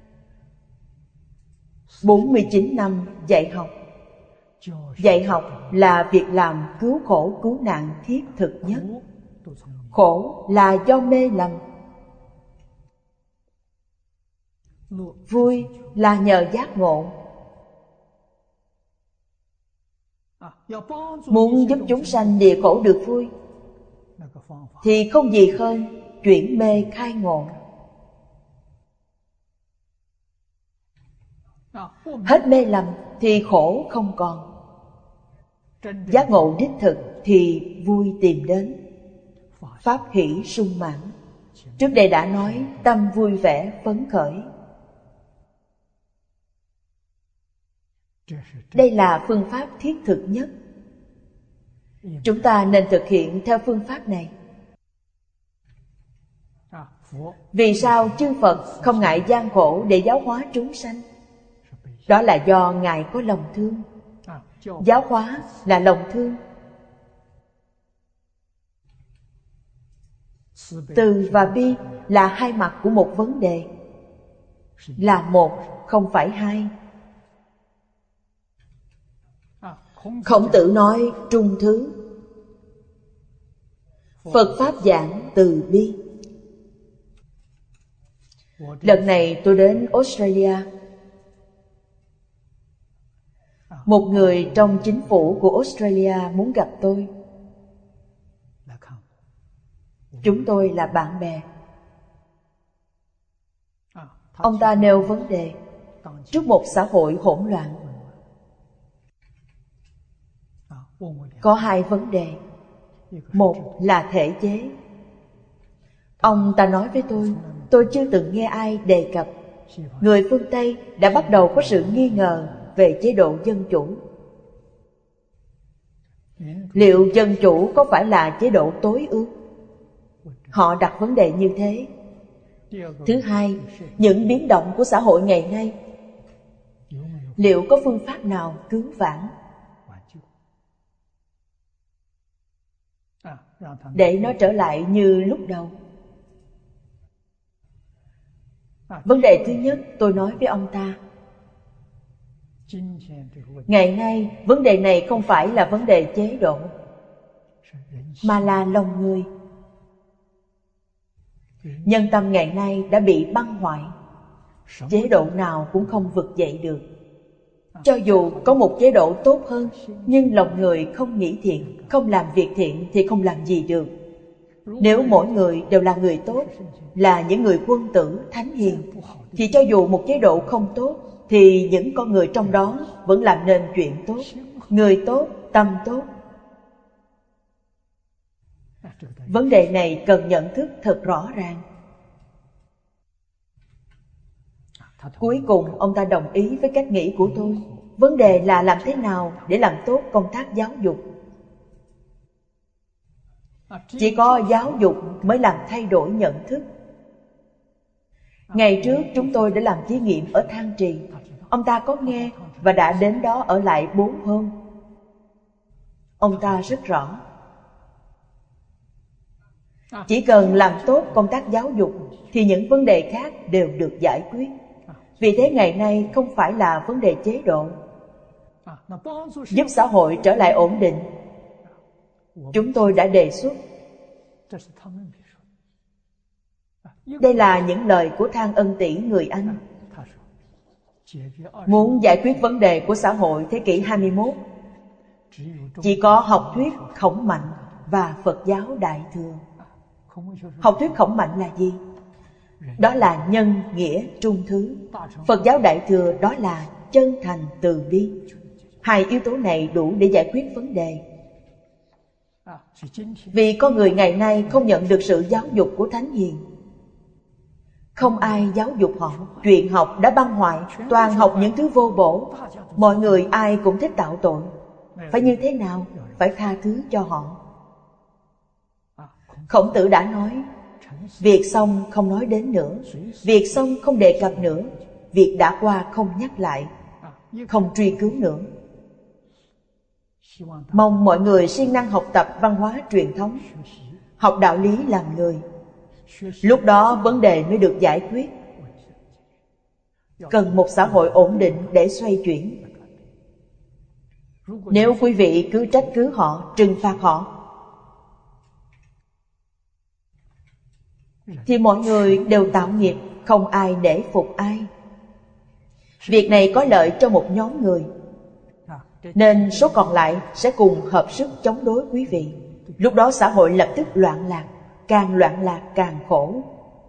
49 năm dạy học. Dạy học là việc làm cứu khổ cứu nạn thiết thực nhất. Khổ là do mê lầm, vui là nhờ giác ngộ. Muốn giúp chúng sanh lìa khổ được vui thì không gì hơn chuyển mê khai ngộ. Hết mê lầm thì khổ không còn. Giác ngộ đích thực thì vui tìm đến. Pháp hỷ sung mãn. Trước đây đã nói tâm vui vẻ phấn khởi. Đây là phương pháp thiết thực nhất. Chúng ta nên thực hiện theo phương pháp này. Vì sao chư Phật không ngại gian khổ để giáo hóa chúng sanh? Đó là do Ngài có lòng thương. Giáo hóa là lòng thương. Từ và bi là hai mặt của một vấn đề, là một, không phải hai. Khổng Tử nói trung thứ, Phật Pháp giảng từ bi. Lần này tôi đến Australia. Một người trong chính phủ của Australia muốn gặp tôi. Chúng tôi là bạn bè. Ông ta nêu vấn đề trước một xã hội hỗn loạn. Có hai vấn đề. Một là thể chế. Ông ta nói với tôi chưa từng nghe ai đề cập người phương Tây đã bắt đầu có sự nghi ngờ về chế độ dân chủ. Liệu dân chủ có phải là chế độ tối ưu? Họ đặt vấn đề như thế. Thứ hai, những biến động của xã hội ngày nay, liệu có phương pháp nào cứu vãn để nó trở lại như lúc đầu? Vấn đề thứ nhất, tôi nói với ông ta, ngày nay vấn đề này không phải là vấn đề chế độ, mà là lòng người. Nhân tâm ngày nay đã bị băng hoại, chế độ nào cũng không vực dậy được. Cho dù có một chế độ tốt hơn, nhưng lòng người không nghĩ thiện, không làm việc thiện thì không làm gì được. Nếu mỗi người đều là người tốt, là những người quân tử, thánh hiền, thì cho dù một chế độ không tốt, thì những con người trong đó vẫn làm nên chuyện tốt. Người tốt, tâm tốt. Vấn đề này cần nhận thức thật rõ ràng. Cuối cùng ông ta đồng ý với cách nghĩ của tôi. Vấn đề là làm thế nào để làm tốt công tác giáo dục. Chỉ có giáo dục mới làm thay đổi nhận thức. Ngày trước chúng tôi đã làm thí nghiệm ở Thang Trì. Ông ta có nghe và đã đến đó ở lại 4 hôm. Ông ta rất rõ. Chỉ cần làm tốt công tác giáo dục thì những vấn đề khác đều được giải quyết. Vì thế ngày nay không phải là vấn đề chế độ. Giúp xã hội trở lại ổn định, chúng tôi đã đề xuất. Đây là những lời của Thang Ân Tỷ người Anh. Muốn giải quyết vấn đề của xã hội thế kỷ 21, chỉ có học thuyết Khổng Mạnh và Phật giáo Đại Thừa. Học thuyết Khổng Mạnh là gì? Đó là nhân, nghĩa, trung thứ. Phật giáo Đại Thừa đó là chân thành, từ bi. Hai yếu tố này đủ để giải quyết vấn đề. Vì con người ngày nay không nhận được sự giáo dục của Thánh Hiền. Không ai giáo dục họ. Chuyện học đã băng hoại, toàn học những thứ vô bổ. Mọi người ai cũng thích tạo tội. Phải như thế nào? Phải tha thứ cho họ. Khổng Tử đã nói, việc xong không nói đến nữa, việc xong không đề cập nữa, việc đã qua không nhắc lại, không truy cứu nữa. Mong mọi người siêng năng học tập văn hóa truyền thống, học đạo lý làm người. Lúc đó vấn đề mới được giải quyết. Cần một xã hội ổn định để xoay chuyển. Nếu quý vị cứ trách cứ họ, trừng phạt họ, thì mọi người đều tạo nghiệp, không ai nể phục ai. Việc này có lợi cho một nhóm người, nên số còn lại sẽ cùng hợp sức chống đối quý vị. Lúc đó xã hội lập tức loạn lạc, càng loạn lạc càng khổ.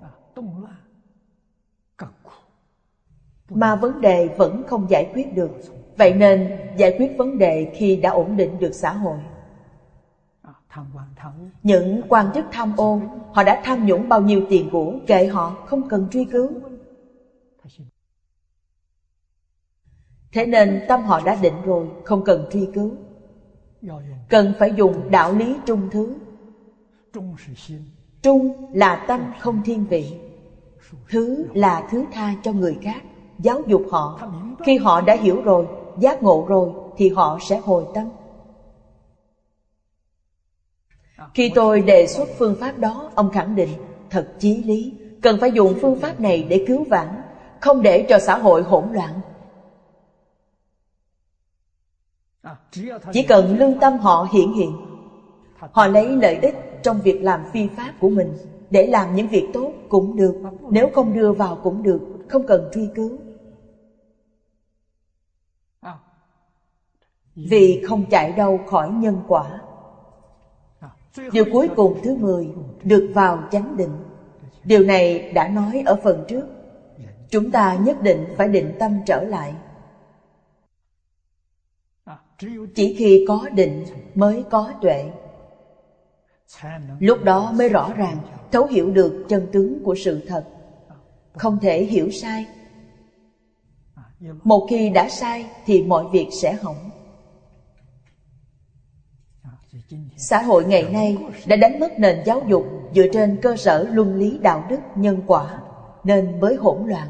Mà vấn đề vẫn không giải quyết được. Vậy nên giải quyết vấn đề khi đã ổn định được xã hội. Những quan chức tham ô, họ đã tham nhũng bao nhiêu tiền của, kệ họ, không cần truy cứu. Thế nên tâm họ đã định rồi, không cần truy cứu. Cần phải dùng đạo lý trung thứ. Trung là tâm không thiên vị. Thứ là thứ tha cho người khác, giáo dục họ. Khi họ đã hiểu rồi, giác ngộ rồi, thì họ sẽ hồi tâm. Khi tôi đề xuất phương pháp đó, ông khẳng định thật chí lý, cần phải dùng phương pháp này để cứu vãn, không để cho xã hội hỗn loạn. Chỉ cần lương tâm họ hiển hiện, họ lấy lợi ích trong việc làm phi pháp của mình để làm những việc tốt cũng được, nếu không đưa vào cũng được, không cần truy cứu. Vì không chạy đâu khỏi nhân quả. Điều cuối cùng thứ 10, được vào chánh định. Điều này đã nói ở phần trước. Chúng ta nhất định phải định tâm trở lại. Chỉ khi có định mới có tuệ. Lúc đó mới rõ ràng thấu hiểu được chân tướng của sự thật. Không thể hiểu sai. Một khi đã sai thì mọi việc sẽ hỏng. Xã hội ngày nay đã đánh mất nền giáo dục dựa trên cơ sở luân lý đạo đức nhân quả, nên mới hỗn loạn.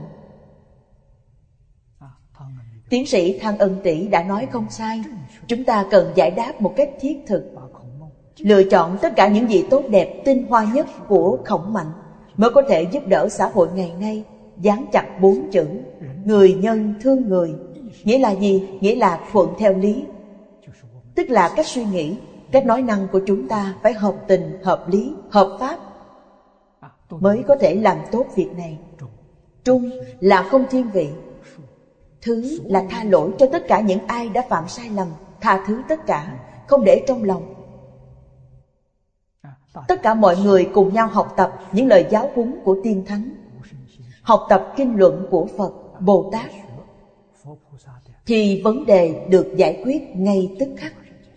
Tiến sĩ Thăng Ân Tỷ đã nói không sai. Chúng ta cần giải đáp một cách thiết thực, lựa chọn tất cả những gì tốt đẹp, tinh hoa nhất của Khổng Mạnh, mới có thể giúp đỡ xã hội ngày nay dán chặt 4 chữ: người nhân thương người. Nghĩa là gì? Nghĩa là thuận theo lý. Tức là cách suy nghĩ, cách nói năng của chúng ta phải hợp tình, hợp lý, hợp pháp, mới có thể làm tốt việc này. Trung là không thiên vị. Thứ là tha lỗi cho tất cả những ai đã phạm sai lầm, tha thứ tất cả, không để trong lòng. Tất cả mọi người cùng nhau học tập những lời giáo huấn của tiên thánh, học tập kinh luận của Phật, Bồ Tát, thì vấn đề được giải quyết ngay tức khắc.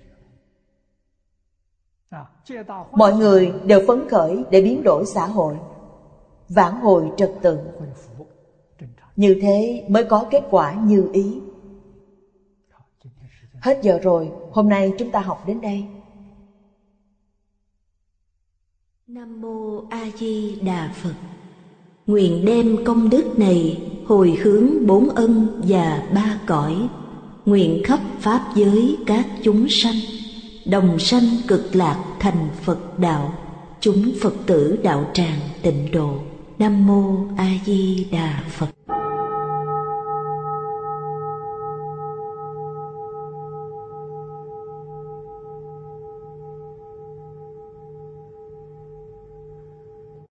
Mọi người đều phấn khởi để biến đổi xã hội, vãn hồi trật tự. Như thế mới có kết quả như ý. Hết giờ rồi, hôm nay chúng ta học đến đây. Nam Mô A Di Đà Phật. Nguyện đem công đức này hồi hướng 4 ân và 3 cõi, nguyện khắp pháp giới các chúng sanh đồng sanh cực lạc thành Phật đạo, chúng Phật tử đạo tràng tịnh độ. Nam Mô A Di Đà Phật.